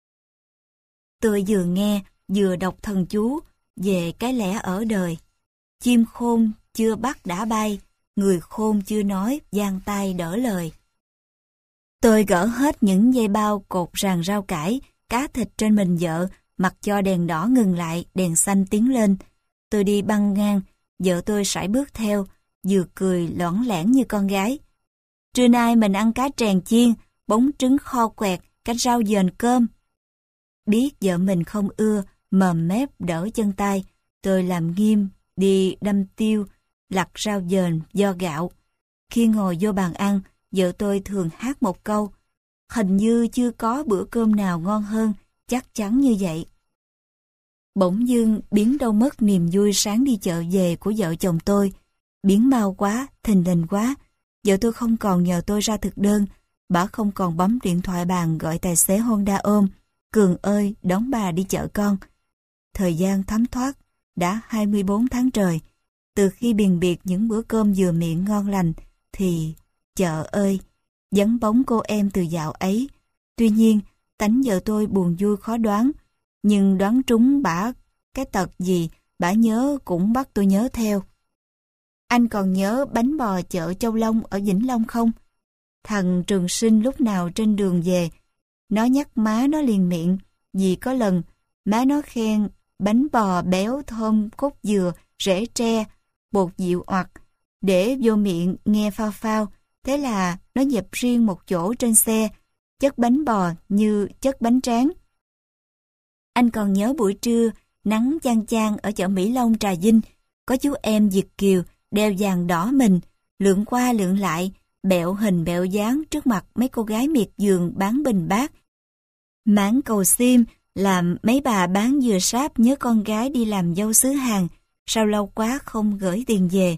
Tôi vừa nghe vừa đọc thần chú về cái lẽ ở đời: chim khôn chưa bắt đã bay, người khôn chưa nói giang tay đỡ lời. Tôi gỡ hết những dây bao cột ràng rau cải, cá thịt trên mình vợ, mặc cho đèn đỏ ngừng lại, đèn xanh tiến lên. Tôi đi băng ngang, vợ tôi sải bước theo, vừa cười lõng lẻn như con gái: "Trưa nay mình ăn cá tràng chiên, bóng trứng kho quẹt, canh rau dền cơm." Biết vợ mình không ưa, mồm mép đỡ chân tay, tôi làm nghiêm, đi đâm tiêu, lặt rau dền, vo gạo. Khi ngồi vô bàn ăn, vợ tôi thường hát một câu: "Hình như chưa có bữa cơm nào ngon hơn, chắc chắn như vậy." Bỗng dưng biến đâu mất niềm vui sáng đi chợ về của vợ chồng tôi. Biến mau quá, thình lình quá. Vợ tôi không còn nhờ tôi ra thực đơn, bà không còn bấm điện thoại bàn gọi tài xế Honda ôm, Cường ơi, đón bà đi chợ con. Thời gian thấm thoát, đã 24 tháng trời. Từ khi biền biệt những bữa cơm vừa miệng ngon lành, thì, chợ ơi, vắng bóng cô em từ dạo ấy. Tuy nhiên, tánh vợ tôi buồn vui khó đoán, nhưng đoán trúng bả cái tật gì, bả nhớ cũng bắt tôi nhớ theo. Anh còn nhớ bánh bò chợ Châu Long ở Vĩnh Long không? Thằng Trường Sinh lúc nào trên đường về, nó nhắc má nó liền miệng, vì có lần má nó khen bánh bò béo thơm cốt dừa, rễ tre, bột dịu oặt, để vô miệng nghe phao phao, thế là nó dẹp riêng một chỗ trên xe, chất bánh bò như chất bánh tráng. Anh còn nhớ buổi trưa, nắng chang chang ở chợ Mỹ Long Trà Vinh, có chú em Việt kiều đeo vàng đỏ mình, lượn qua lượn lại, bẹo hình bẹo dáng trước mặt mấy cô gái miệt vườn bán bình bát. Mãn Cầu Xiêm làm mấy bà bán dừa sáp nhớ con gái đi làm dâu xứ Hàn, sao lâu quá không gửi tiền về.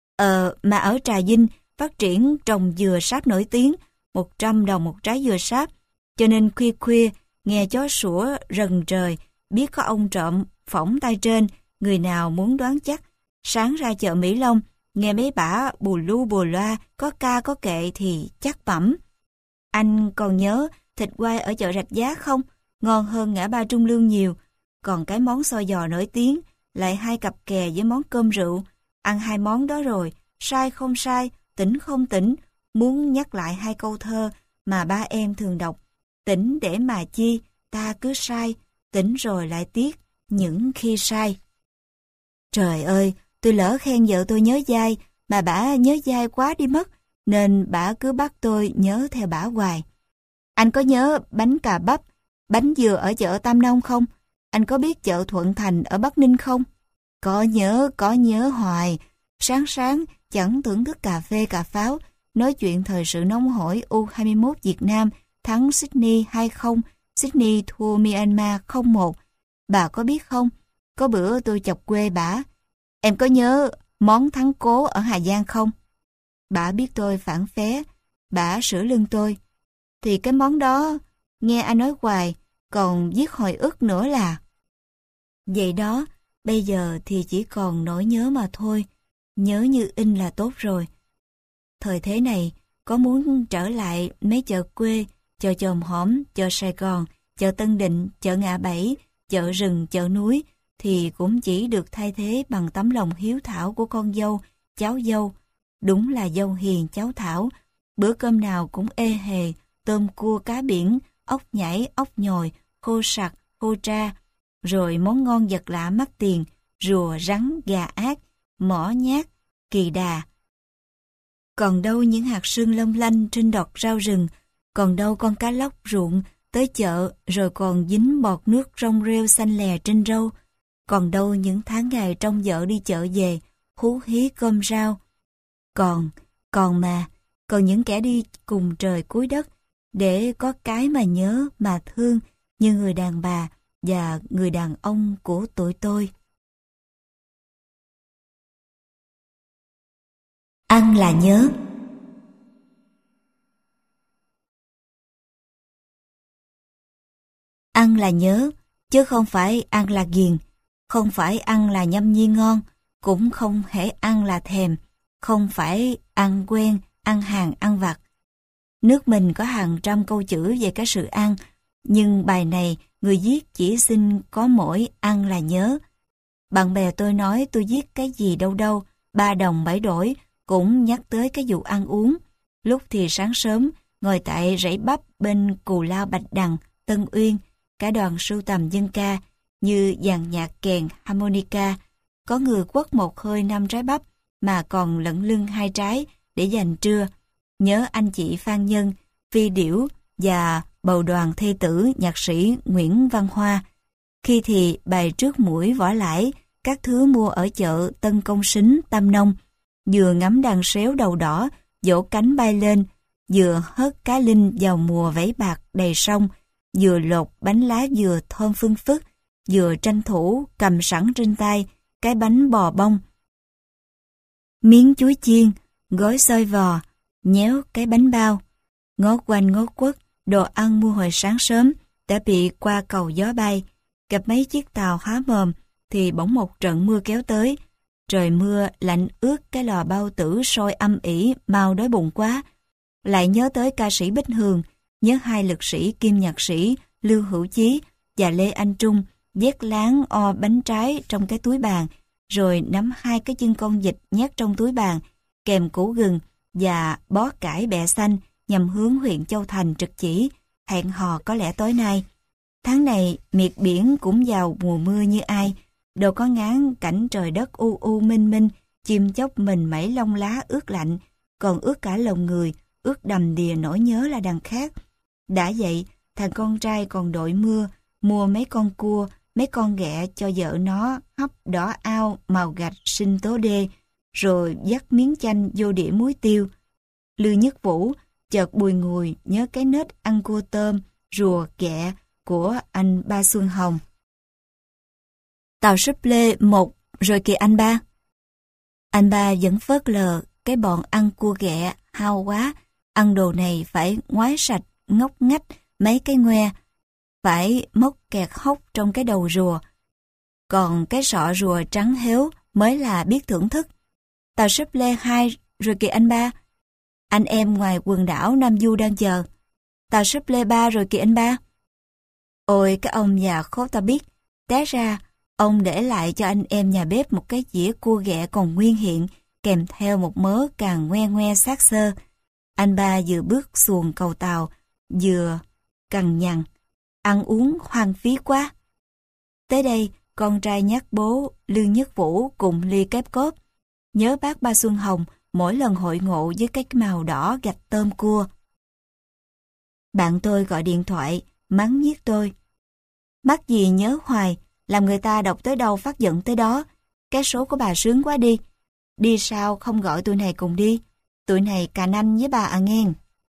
Mà ở Trà Vinh phát triển trồng dừa sáp nổi tiếng, 100 đồng một trái dừa sáp, cho nên khuya khuya nghe chó sủa rần trời, biết có ông trộm phỏng tay trên, người nào muốn đoán chắc. Sáng ra chợ Mỹ Long, nghe mấy bả bù lu bù loa, có ca có kệ thì chắc bẩm. Anh còn nhớ thịt quay ở chợ Rạch Giá không? Ngon hơn ngã ba Trung Lương nhiều. Còn cái món xôi giò nổi tiếng, lại 2 cặp kè với món cơm rượu. Ăn 2 món đó rồi, sai không sai, tỉnh không tỉnh, muốn nhắc lại 2 câu thơ mà ba em thường đọc. Tỉnh để mà chi, ta cứ sai, tỉnh rồi lại tiếc, những khi sai. Trời ơi, tôi lỡ khen vợ tôi nhớ dai, mà bả nhớ dai quá đi mất, nên bả cứ bắt tôi nhớ theo bả hoài. Anh có nhớ bánh cà bắp, bánh dừa ở chợ Tam Nông không? Anh có biết chợ Thuận Thành ở Bắc Ninh không? Có nhớ hoài. Sáng sáng chẳng thưởng thức cà phê cà pháo, nói chuyện thời sự nóng hổi U21 Việt Nam thắng Sydney 2-0, Sydney thua Myanmar 0-1. Bà có biết không? Có bữa tôi chọc quê bả. Em có nhớ món thắng cố ở Hà Giang không? Bả biết tôi phản phé, bả sửa lưng tôi. Thì cái món đó, nghe anh nói hoài, còn viết hồi ức nữa là. Vậy đó, bây giờ thì chỉ còn nỗi nhớ mà thôi, nhớ như in là tốt rồi. Thời thế này, có muốn trở lại mấy chợ quê, chợ Chòm Hổm, chợ Sài Gòn, chợ Tân Định, chợ Ngã Bảy, chợ rừng, chợ núi, thì cũng chỉ được thay thế bằng tấm lòng hiếu thảo của con dâu, cháu dâu. Đúng là dâu hiền cháu thảo, bữa cơm nào cũng ê hề, tôm cua cá biển, ốc nhảy, ốc nhồi, khô sặc, khô tra, rồi món ngon vật lạ mắc tiền, rùa, rắn, gà ác, mỏ nhát, kỳ đà. Còn đâu những hạt sương long lanh trên đọt rau rừng, còn đâu con cá lóc ruộng tới chợ rồi còn dính bọt nước rong rêu xanh lè trên râu, còn đâu những tháng ngày trông vợ đi chợ về, hú hí cơm rau. Còn những kẻ đi cùng trời cuối đất, để có cái mà nhớ mà thương như người đàn bà và người đàn ông của tuổi tôi. Ăn là nhớ. Ăn là nhớ, chứ không phải ăn là ghiền, không phải ăn là nhâm nhi ngon, cũng không hễ ăn là thèm, không phải ăn quen, ăn hàng ăn vặt. Nước mình có hàng trăm câu chữ về cái sự ăn, nhưng bài này người viết chỉ xin có mỗi ăn là nhớ. Bạn bè tôi nói tôi viết cái gì đâu đâu, 3 đồng 7 đổi, cũng nhắc tới cái vụ ăn uống. Lúc thì sáng sớm, ngồi tại rẫy bắp bên Cù Lao Bạch Đằng, Tân Uyên, cả đoàn sưu tầm dân ca, như dàn nhạc kèn, harmonica. Có người quất một hơi 5 trái bắp, mà còn lận lưng 2 trái để dành trưa. Nhớ anh chị Phan Nhân, Phi Điểu và bầu đoàn thê tử nhạc sĩ Nguyễn Văn Hoa. Khi thì bày trước mũi vỏ lãi, các thứ mua ở chợ Tân Công Sính, Tam Nông, vừa ngắm đàn sếu đầu đỏ, vỗ cánh bay lên, vừa hớt cá linh vào mùa vẫy bạc đầy sông, vừa lột bánh lá dừa thơm phưng phức, vừa tranh thủ cầm sẵn trên tay cái bánh bò bông, miếng chuối chiên, gói xôi vò, nhéo cái bánh bao. Ngó quanh ngó quất, đồ ăn mua hồi sáng sớm đã bị qua cầu gió bay. Gặp mấy chiếc tàu há mồm thì bỗng một trận mưa kéo tới. Trời mưa lạnh ướt cái lò bao tử sôi âm ỉ, mau đói bụng quá. Lại nhớ tới ca sĩ Bích Hường, nhớ hai lực sĩ kim nhạc sĩ Lưu Hữu Chí và Lê Anh Trung vét láng o bánh trái trong cái túi bàn, rồi nắm hai cái chân con vịt nhét trong túi bàn, kèm củ gừng và bó cải bẹ xanh nhằm hướng huyện Châu Thành trực chỉ, hẹn hò có lẽ tối nay. Tháng này miệt biển cũng vào mùa mưa như ai, đâu có ngán cảnh trời đất u u minh minh, chim chóc mình mẩy lông lá ướt lạnh, còn ướt cả lòng người, ướt đầm đìa nỗi nhớ là đằng khác. Đã vậy, thằng con trai còn đội mưa, mua mấy con cua, mấy con ghẹ cho vợ nó hấp đỏ ao màu gạch sinh tố đê, rồi dắt miếng chanh vô đĩa muối tiêu. Lưu Nhất Vũ chợt bùi ngùi nhớ cái nết ăn cua tôm, rùa, ghẹ của anh Ba Xuân Hồng. Tàu súp lê 1 rồi kìa anh Ba. Anh Ba vẫn phớt lờ cái bọn ăn cua ghẹ hao quá, ăn đồ này phải ngoái sạch, ngóc ngách mấy cái ngoe, phải móc kẹt hốc trong cái đầu rùa. Còn cái sọ rùa trắng héo mới là biết thưởng thức. Tàu súp lê 2 rồi kìa anh Ba. Anh em ngoài quần đảo Nam Du đang chờ. Tàu súp lê 3 rồi kìa anh Ba. Ôi cái ông già khốt ta biết, té ra ông để lại cho anh em nhà bếp một cái dĩa cua ghẹ còn nguyên hiện, kèm theo một mớ càng ngoe ngoe xác xơ. Anh Ba vừa bước xuồng cầu tàu, vừa cằn nhằn, ăn uống hoang phí quá. Tới đây, con trai nhắc bố Lương Nhất Vũ cùng ly kép cốp, nhớ bác Ba Xuân Hồng mỗi lần hội ngộ với cái màu đỏ gạch tôm cua. Bạn tôi gọi điện thoại, mắng nhiếc tôi. Mắc gì nhớ hoài, làm người ta đọc tới đâu phát giận tới đó. Cái số của bà sướng quá đi. Đi sao không gọi tụi này cùng đi. Tụi này cà nanh với bà à nghen.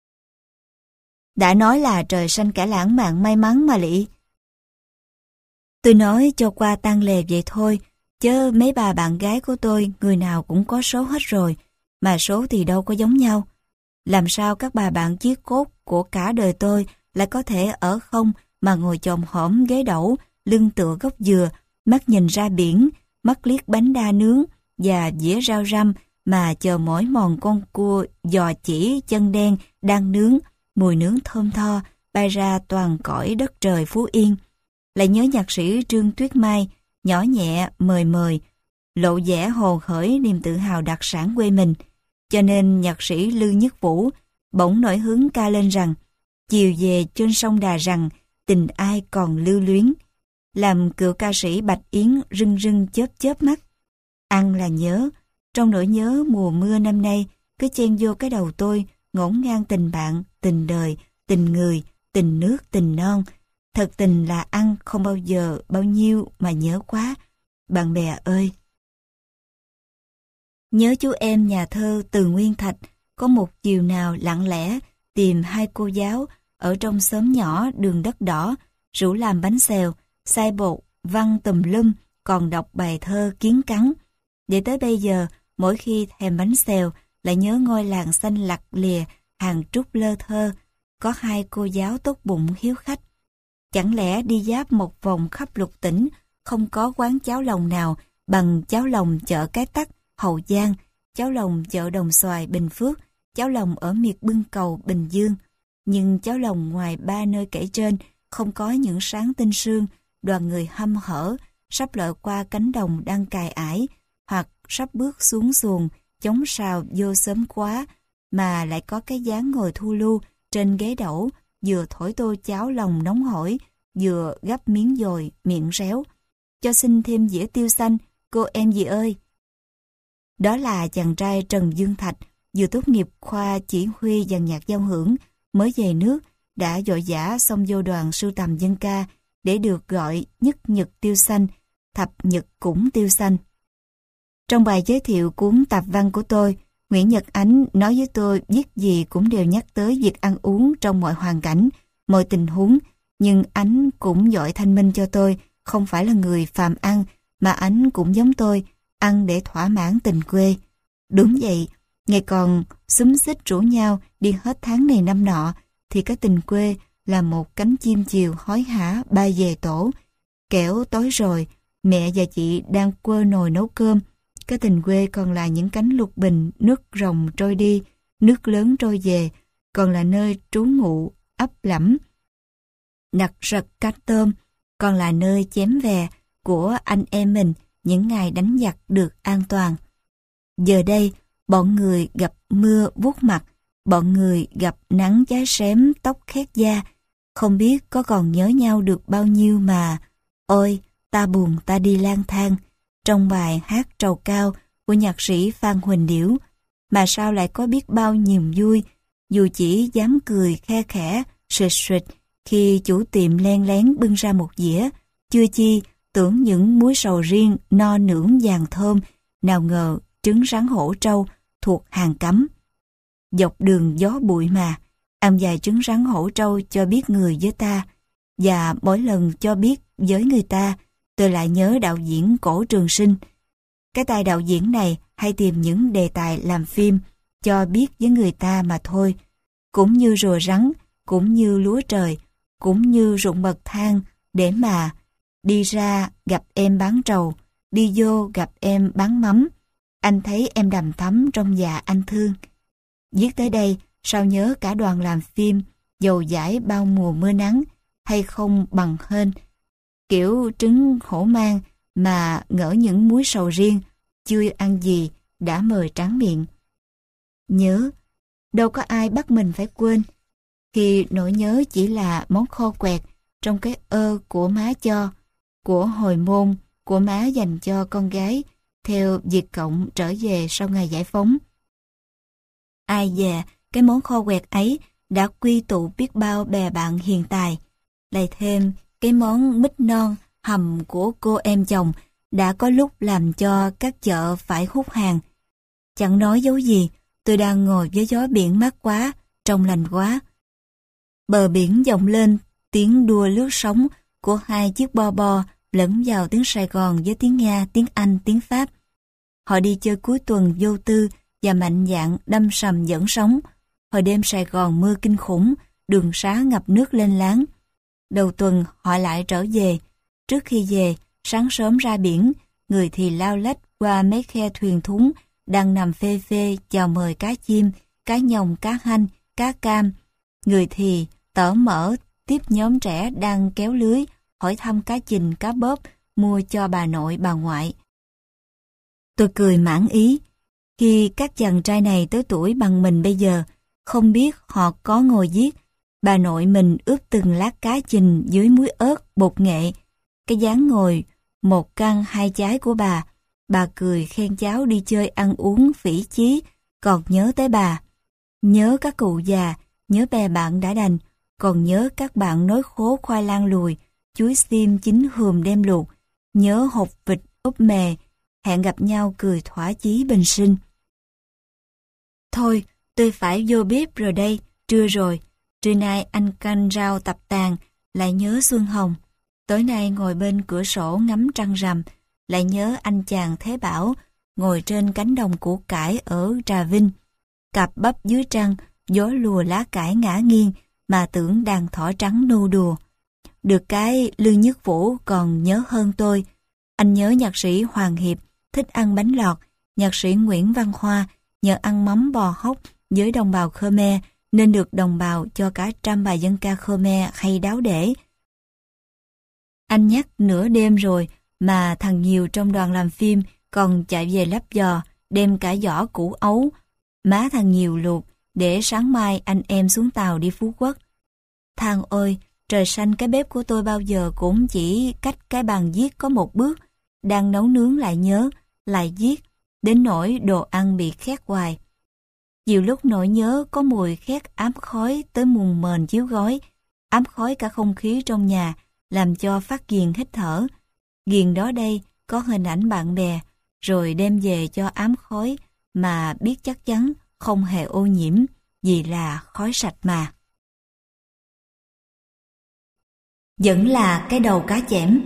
Đã nói là trời xanh kẻ lãng mạn may mắn mà lị. Tôi nói cho qua tang lề vậy thôi, chứ mấy bà bạn gái của tôi người nào cũng có số hết rồi, mà số thì đâu có giống nhau. Làm sao các bà bạn chiết cốt của cả đời tôi lại có thể ở không mà ngồi chồm hổm ghế đẩu, lưng tựa gốc dừa, mắt nhìn ra biển, mắt liếc bánh đa nướng và dĩa rau răm mà chờ mỗi mòn con cua giò chỉ chân đen đang nướng, mùi nướng thơm tho bay ra toàn cõi đất trời Phú Yên. Lại nhớ nhạc sĩ Trương Tuyết Mai, nhỏ nhẹ, mời mời, lộ vẻ hồ hởi niềm tự hào đặc sản quê mình. Cho nên nhạc sĩ Lưu Nhất Vũ bỗng nổi hứng ca lên rằng chiều về trên sông Đà Rằng tình ai còn lưu luyến. Làm cựu ca sĩ Bạch Yến rưng rưng chớp chớp mắt. Ăn là nhớ, trong nỗi nhớ mùa mưa năm nay cứ chen vô cái đầu tôi ngổn ngang tình bạn, tình đời, tình người, tình nước, tình non. Thật tình là ăn không bao giờ bao nhiêu mà nhớ quá. Bạn bè ơi! Nhớ chú em nhà thơ Từ Nguyên Thạch có một chiều nào lặng lẽ tìm hai cô giáo ở trong xóm nhỏ đường đất đỏ, rủ làm bánh xèo, xay bột, văng tùm lum, còn đọc bài thơ Kiến Cắn. Để tới bây giờ, mỗi khi thèm bánh xèo, lại nhớ ngôi làng xanh lặt lìa, hàng trúc lơ thơ, có hai cô giáo tốt bụng hiếu khách. Chẳng lẽ đi giáp một vòng khắp lục tỉnh, không có quán cháo lòng nào bằng cháo lòng chợ Cái Tắc, Hậu Giang, cháo lòng chợ Đồng Xoài, Bình Phước, cháo lòng ở miệt Bưng Cầu, Bình Dương. Nhưng cháo lòng ngoài ba nơi kể trên không có những sáng tinh sương, đoàn người hăm hở, sắp lội qua cánh đồng đang cài ải, hoặc sắp bước xuống xuồng, chống sào vô sớm quá, mà lại có cái dáng ngồi thu lưu trên ghế đẩu, vừa thổi tô cháo lòng nóng hổi, vừa gắp miếng dồi, miệng réo. Cho xin thêm dĩa tiêu xanh, cô em gì ơi? Đó là chàng trai Trần Dương Thạch, vừa tốt nghiệp khoa chỉ huy dàn nhạc giao hưởng, mới về nước, đã vội vã xông vô đoàn sưu tầm dân ca để được gọi nhất nhật tiêu xanh, thập nhật cũng tiêu xanh. Trong bài giới thiệu cuốn tạp văn của tôi, Nguyễn Nhật Ánh nói với tôi viết gì cũng đều nhắc tới việc ăn uống trong mọi hoàn cảnh, mọi tình huống, nhưng Ánh cũng giỏi thanh minh cho tôi không phải là người phàm ăn, mà Ánh cũng giống tôi, ăn để thỏa mãn tình quê. Đúng vậy, Ngày còn xúm xít rủ nhau đi hết tháng này năm nọ, thì cái tình quê là một cánh chim chiều hối hả bay về tổ. Kẻo tối rồi, mẹ và chị đang quơ nồi nấu cơm. Cái tình quê còn là những cánh lục bình, nước ròng trôi đi, nước lớn trôi về, còn là nơi trú ngụ, ấp lẫm, đặt rật cá tôm, còn là nơi chém về của anh em mình những ngày đánh giặc được an toàn. Giờ đây, bọn người gặp mưa buốt mặt, bọn người gặp nắng cháy xém tóc khét da, không biết có còn nhớ nhau được bao nhiêu mà. Ôi, ta buồn ta đi lang thang, trong bài hát Trầu Cao của nhạc sĩ Phan Huỳnh Điểu, mà sao lại có biết bao niềm vui, dù chỉ dám cười khe khẽ, sụt sụt khi chủ tiệm len lén bưng ra một dĩa, chưa chi tưởng những muối sầu riêng no nưởng vàng thơm, nào ngờ trứng rắn hổ trâu thuộc hàng cấm. Dọc đường gió bụi mà, ăn vài trứng rắn hổ trâu cho biết người với ta, và mỗi lần cho biết với người ta, tôi lại nhớ đạo diễn Cổ Trường Sinh. Cái tài đạo diễn này hay tìm những đề tài làm phim cho biết với người ta mà thôi, cũng như rùa rắn, cũng như lúa trời, cũng như ruộng bậc thang, để mà đi ra gặp em bán trầu, đi vô gặp em bán mắm, anh thấy em đằm thắm trong dạ anh thương. Viết tới đây, sao nhớ cả đoàn làm phim, dầu dãi bao mùa mưa nắng, hay không bằng hên, kiểu trứng hổ mang mà ngỡ những muối sầu riêng, chưa ăn gì đã mời tráng miệng. Nhớ, đâu có ai bắt mình phải quên, khi nỗi nhớ chỉ là món kho quẹt trong cái ơ của má cho, của hồi môn, của má dành cho con gái, theo Việt Cộng trở về sau ngày giải phóng. Ai dè, cái món kho quẹt ấy đã quy tụ biết bao bè bạn hiền tài. Lại thêm cái món mít non hầm của cô em chồng đã có lúc làm cho các chợ phải hút hàng. Chẳng nói dấu gì, tôi đang ngồi với gió biển mát quá, trong lành quá. Bờ biển vọng lên tiếng đua lướt sóng của hai chiếc bo bo lẫn vào tiếng Sài Gòn với tiếng Nga, tiếng Anh, tiếng Pháp. Họ đi chơi cuối tuần vô tư và mạnh dạn đâm sầm dẫn sóng. Hồi đêm Sài Gòn mưa kinh khủng, đường xá ngập nước lên láng. Đầu tuần họ lại trở về. Trước khi về, sáng sớm ra biển, người thì lao lách qua mấy khe thuyền thúng đang nằm phê phê chào mời cá chim, cá nhồng, cá hanh, cá cam. Người thì tở mở tiếp nhóm trẻ đang kéo lưới, hỏi thăm cá chình, cá bóp, mua cho bà nội, bà ngoại. Tôi cười mãn ý. Khi các chàng trai này tới tuổi bằng mình bây giờ, không biết họ có ngồi viết, bà nội mình ướp từng lát cá chình dưới muối ớt, bột nghệ. Cái dáng ngồi, một căn hai chái của bà cười khen cháu đi chơi ăn uống phỉ chí, còn nhớ tới bà. Nhớ các cụ già, nhớ bè bạn đã đành, còn nhớ các bạn nói khố khoai lang lùi, chuối xiêm chín hùm đem luộc, nhớ hột vịt úp mè, hẹn gặp nhau cười thỏa chí bình sinh. Thôi, tôi phải vô bếp rồi đây, trưa rồi. Trưa nay anh canh rau tập tàn, lại nhớ Xuân Hồng. Tối nay ngồi bên cửa sổ ngắm trăng rằm, lại nhớ anh chàng Thế Bảo, ngồi trên cánh đồng củ cải ở Trà Vinh. Cặp bắp dưới trăng, gió lùa lá cải ngã nghiêng, mà tưởng đàn thỏ trắng nô đùa. Được cái Lương Nhất Vũ còn nhớ hơn tôi. Anh nhớ nhạc sĩ Hoàng Hiệp, thích ăn bánh lọt, nhạc sĩ Nguyễn Văn Hoa, nhờ ăn mắm bò hóc với đồng bào Khmer, nên được đồng bào cho cả trăm bài dân ca Khmer hay đáo để. Anh nhắc nửa đêm rồi, mà thằng Nhiều trong đoàn làm phim còn chạy về lắp giò, đem cả giỏ củ ấu, má thằng Nhiều luộc, để sáng mai anh em xuống tàu đi Phú Quốc. Thang ơi, trời xanh cái bếp của tôi bao giờ cũng chỉ cách cái bàn viết có một bước, đang nấu nướng lại nhớ, lại viết, đến nỗi đồ ăn bị khét hoài. Nhiều lúc nỗi nhớ có mùi khét ám khói tới mùng mền chiếu gói, ám khói cả không khí trong nhà, làm cho phát ghiền hít thở. Ghiền đó đây có hình ảnh bạn bè, rồi đem về cho ám khói mà biết chắc chắn không hề ô nhiễm, vì là khói sạch mà. Vẫn là cái đầu cá chẽm.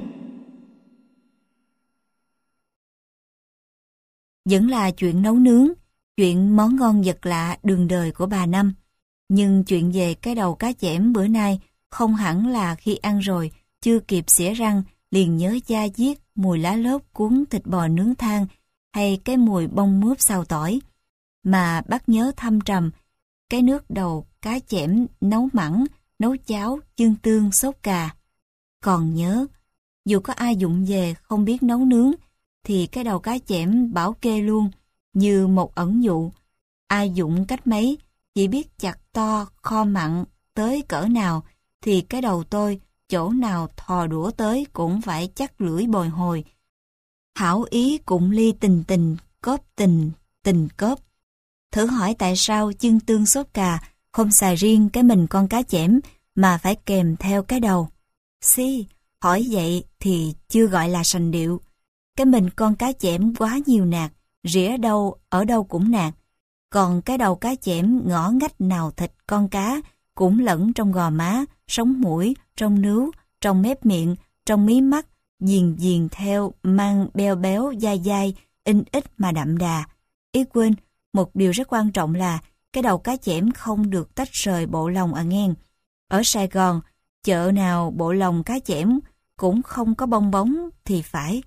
Vẫn là chuyện nấu nướng, chuyện món ngon vật lạ đường đời của bà Năm. Nhưng chuyện về cái đầu cá chẽm bữa nay không hẳn là khi ăn rồi, chưa kịp xỉa răng, liền nhớ da diết, mùi lá lốt cuốn thịt bò nướng than hay cái mùi bông mướp xào tỏi, mà bắt nhớ thâm trầm cái nước đầu cá chẽm nấu mặn, nấu cháo, chiên tương, sốt cà. Còn nhớ, dù có ai dụng về không biết nấu nướng, thì cái đầu cá chẽm bảo kê luôn, như một ẩn dụ. Ai dụng cách mấy, chỉ biết chặt to kho mặn tới cỡ nào, thì cái đầu tôi, chỗ nào thò đũa tới cũng phải chắc lưỡi bồi hồi. Hảo ý cũng ly tình tình, cóp tình, tình cóp. Thử hỏi tại sao chiên tương sốt cà không xài riêng cái mình con cá chẽm mà phải kèm theo cái đầu. Hỏi vậy thì chưa gọi là sành điệu. Cái mình con cá chẽm quá nhiều nạc, rỉa đâu ở đâu cũng nạc. Còn cái đầu cá chẽm ngõ ngách nào thịt con cá cũng lẫn trong gò má, sống mũi, trong nướu, trong mép miệng, trong mí mắt, diền diền theo mang beo béo dai dai, in ít mà đậm đà. Ý quên, một điều rất quan trọng là cái đầu cá chẽm không được tách rời bộ lòng à ngang. Ở Sài Gòn, chợ nào bộ lòng cá chẽm cũng không có bong bóng thì phải.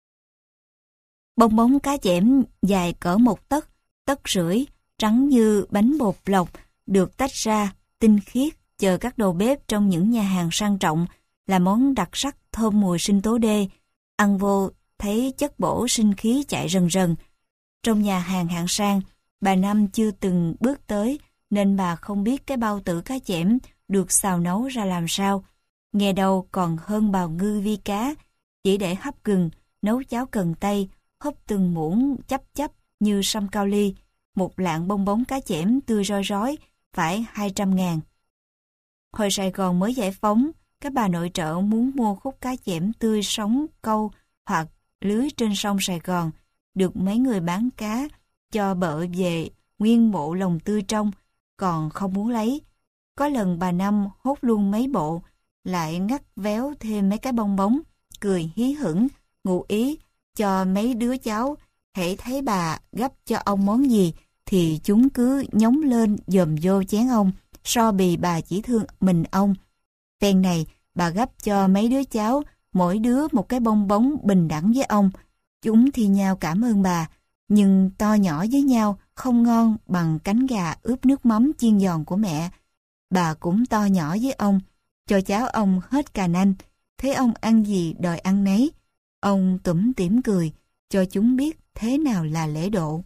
Bong bóng cá chẽm dài cỡ 1 tấc, tấc rưỡi, trắng như bánh bột lọc, được tách ra, tinh khiết, chờ các đầu bếp trong những nhà hàng sang trọng, là món đặc sắc thơm mùi sinh tố đê. Ăn vô thấy chất bổ sinh khí chạy rần rần. Trong nhà hàng hạng sang, bà Năm chưa từng bước tới, nên bà không biết cái bao tử cá chẽm được xào nấu ra làm sao. Nghe đâu còn hơn bào ngư vi cá, chỉ để hấp gừng, nấu cháo cần tây, hấp từng muỗng chấp chấp như sâm cao ly. Một lạng bong bóng cá chẽm tươi roi rói, phải 200.000. Hồi Sài Gòn mới giải phóng, các bà nội trợ muốn mua khúc cá chẽm tươi sống câu hoặc lưới trên sông Sài Gòn, được mấy người bán cá cho bợ về nguyên bộ lòng tươi trong, còn không muốn lấy. Có lần bà Năm hốt luôn mấy bộ, lại ngắt véo thêm mấy cái bong bóng, cười hí hửng, ngụ ý cho mấy đứa cháu, hễ thấy bà gấp cho ông món gì thì chúng cứ nhóng lên dòm vô chén ông, so bì bà chỉ thương mình ông. Phen này bà gấp cho mấy đứa cháu, mỗi đứa một cái bong bóng bình đẳng với ông. Chúng thì nhau cảm ơn bà, nhưng to nhỏ với nhau không ngon bằng cánh gà ướp nước mắm chiên giòn của mẹ. Bà cũng to nhỏ với ông, cho cháu ông hết cà nanh, thấy ông ăn gì đòi ăn nấy. Ông tủm tỉm cười, cho chúng biết thế nào là lễ độ.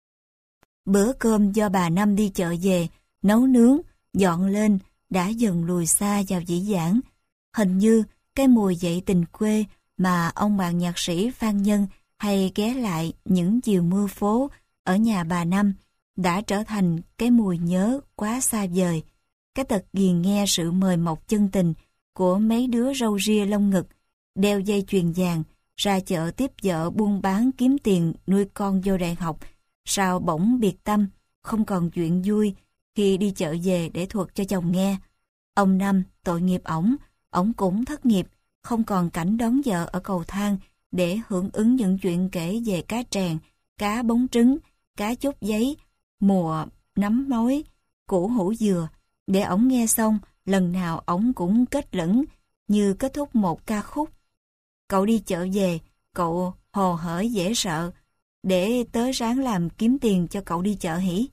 Bữa cơm do bà Năm đi chợ về, nấu nướng, dọn lên, đã dần lùi xa vào dĩ vãng. Hình như cái mùi dậy tình quê mà ông bạn nhạc sĩ Phan Nhân hay ghé lại những chiều mưa phố ở nhà bà Năm đã trở thành cái mùi nhớ quá xa vời. Cái tật ghiền nghe sự mời mọc chân tình của mấy đứa râu ria lông ngực, đeo dây chuyền vàng, ra chợ tiếp vợ buôn bán kiếm tiền nuôi con vô đại học, sao bỗng biệt tâm, không còn chuyện vui khi đi chợ về để thuật cho chồng nghe. Ông Năm tội nghiệp ổng cũng thất nghiệp, không còn cảnh đón vợ ở cầu thang để hưởng ứng những chuyện kể về cá tràng, cá bóng trứng, cá chốt giấy, mùa nắm mối, củ hũ dừa. Để ổng nghe xong, lần nào ổng cũng kết lẫn như kết thúc một ca khúc. Cậu đi chợ về, cậu hồ hởi dễ sợ, để tớ ráng làm kiếm tiền cho cậu đi chợ hỉ.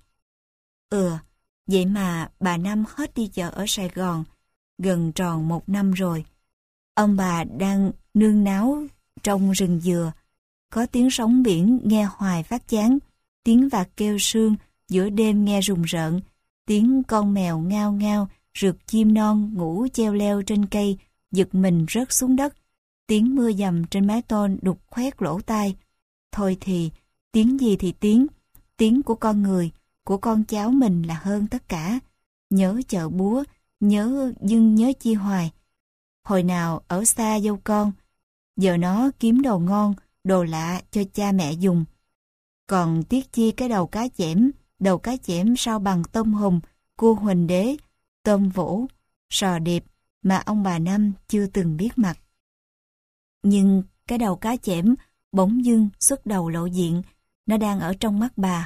Vậy mà bà Năm hết đi chợ ở Sài Gòn, gần tròn 1 năm rồi. Ông bà đang nương náu trong rừng dừa, có tiếng sóng biển nghe hoài phát chán, tiếng vạc kêu sương giữa đêm nghe rùng rợn, tiếng con mèo ngao ngao, rượt chim non ngủ treo leo trên cây, giật mình rớt xuống đất, tiếng mưa dầm trên mái tôn đục khoét lỗ tai. Thôi thì, tiếng gì thì tiếng của con người, của con cháu mình là hơn tất cả. Nhớ chợ búa, nhớ chi hoài. Hồi nào ở xa dâu con, giờ nó kiếm đồ ngon, đồ lạ cho cha mẹ dùng. Còn tiếc chi cái đầu cá chẽm sao bằng tôm hùm, cua huỳnh đế, tôm vũ, sò điệp mà ông bà Năm chưa từng biết mặt. Nhưng cái đầu cá chẽm bỗng dưng xuất đầu lộ diện, nó đang ở trong mắt bà,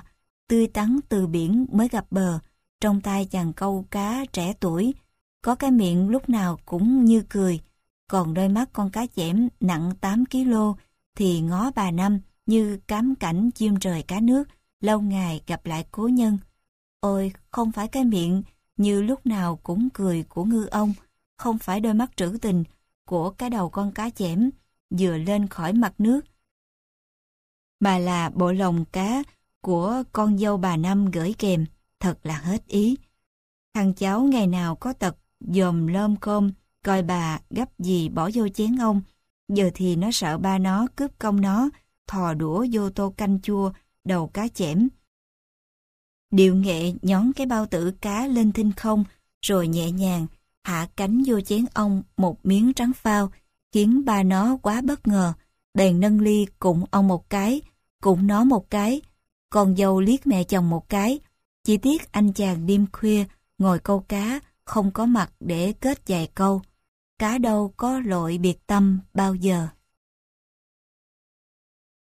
tươi tắn từ biển mới gặp bờ, trong tay chàng câu cá trẻ tuổi, có cái miệng lúc nào cũng như cười, còn đôi mắt con cá chẽm nặng 8 kg thì ngó bà Năm như cám cảnh chim trời cá nước, lâu ngày gặp lại cố nhân. Ôi, không phải cái miệng như lúc nào cũng cười của ngư ông, không phải đôi mắt trữ tình của cái đầu con cá chẽm vừa lên khỏi mặt nước, mà là bộ lồng cá của con dâu bà Năm gửi kèm, thật là hết ý. Thằng cháu ngày nào có tật dòm lơm cơm, coi bà gấp gì bỏ vô chén ông, giờ thì nó sợ ba nó cướp công nó, thò đũa vô tô canh chua đầu cá chẽm. Điệu nghệ nhón cái bao tử cá lên thinh không, rồi nhẹ nhàng hạ cánh vô chén ông một miếng trắng phao, khiến ba nó quá bất ngờ, bèn nâng ly cụng ông một cái, cụng nó một cái, con dâu liếc mẹ chồng một cái. Chỉ tiếc anh chàng đêm khuya ngồi câu cá, không có mặt để kết vài câu. Cá đâu có lội biệt tâm bao giờ.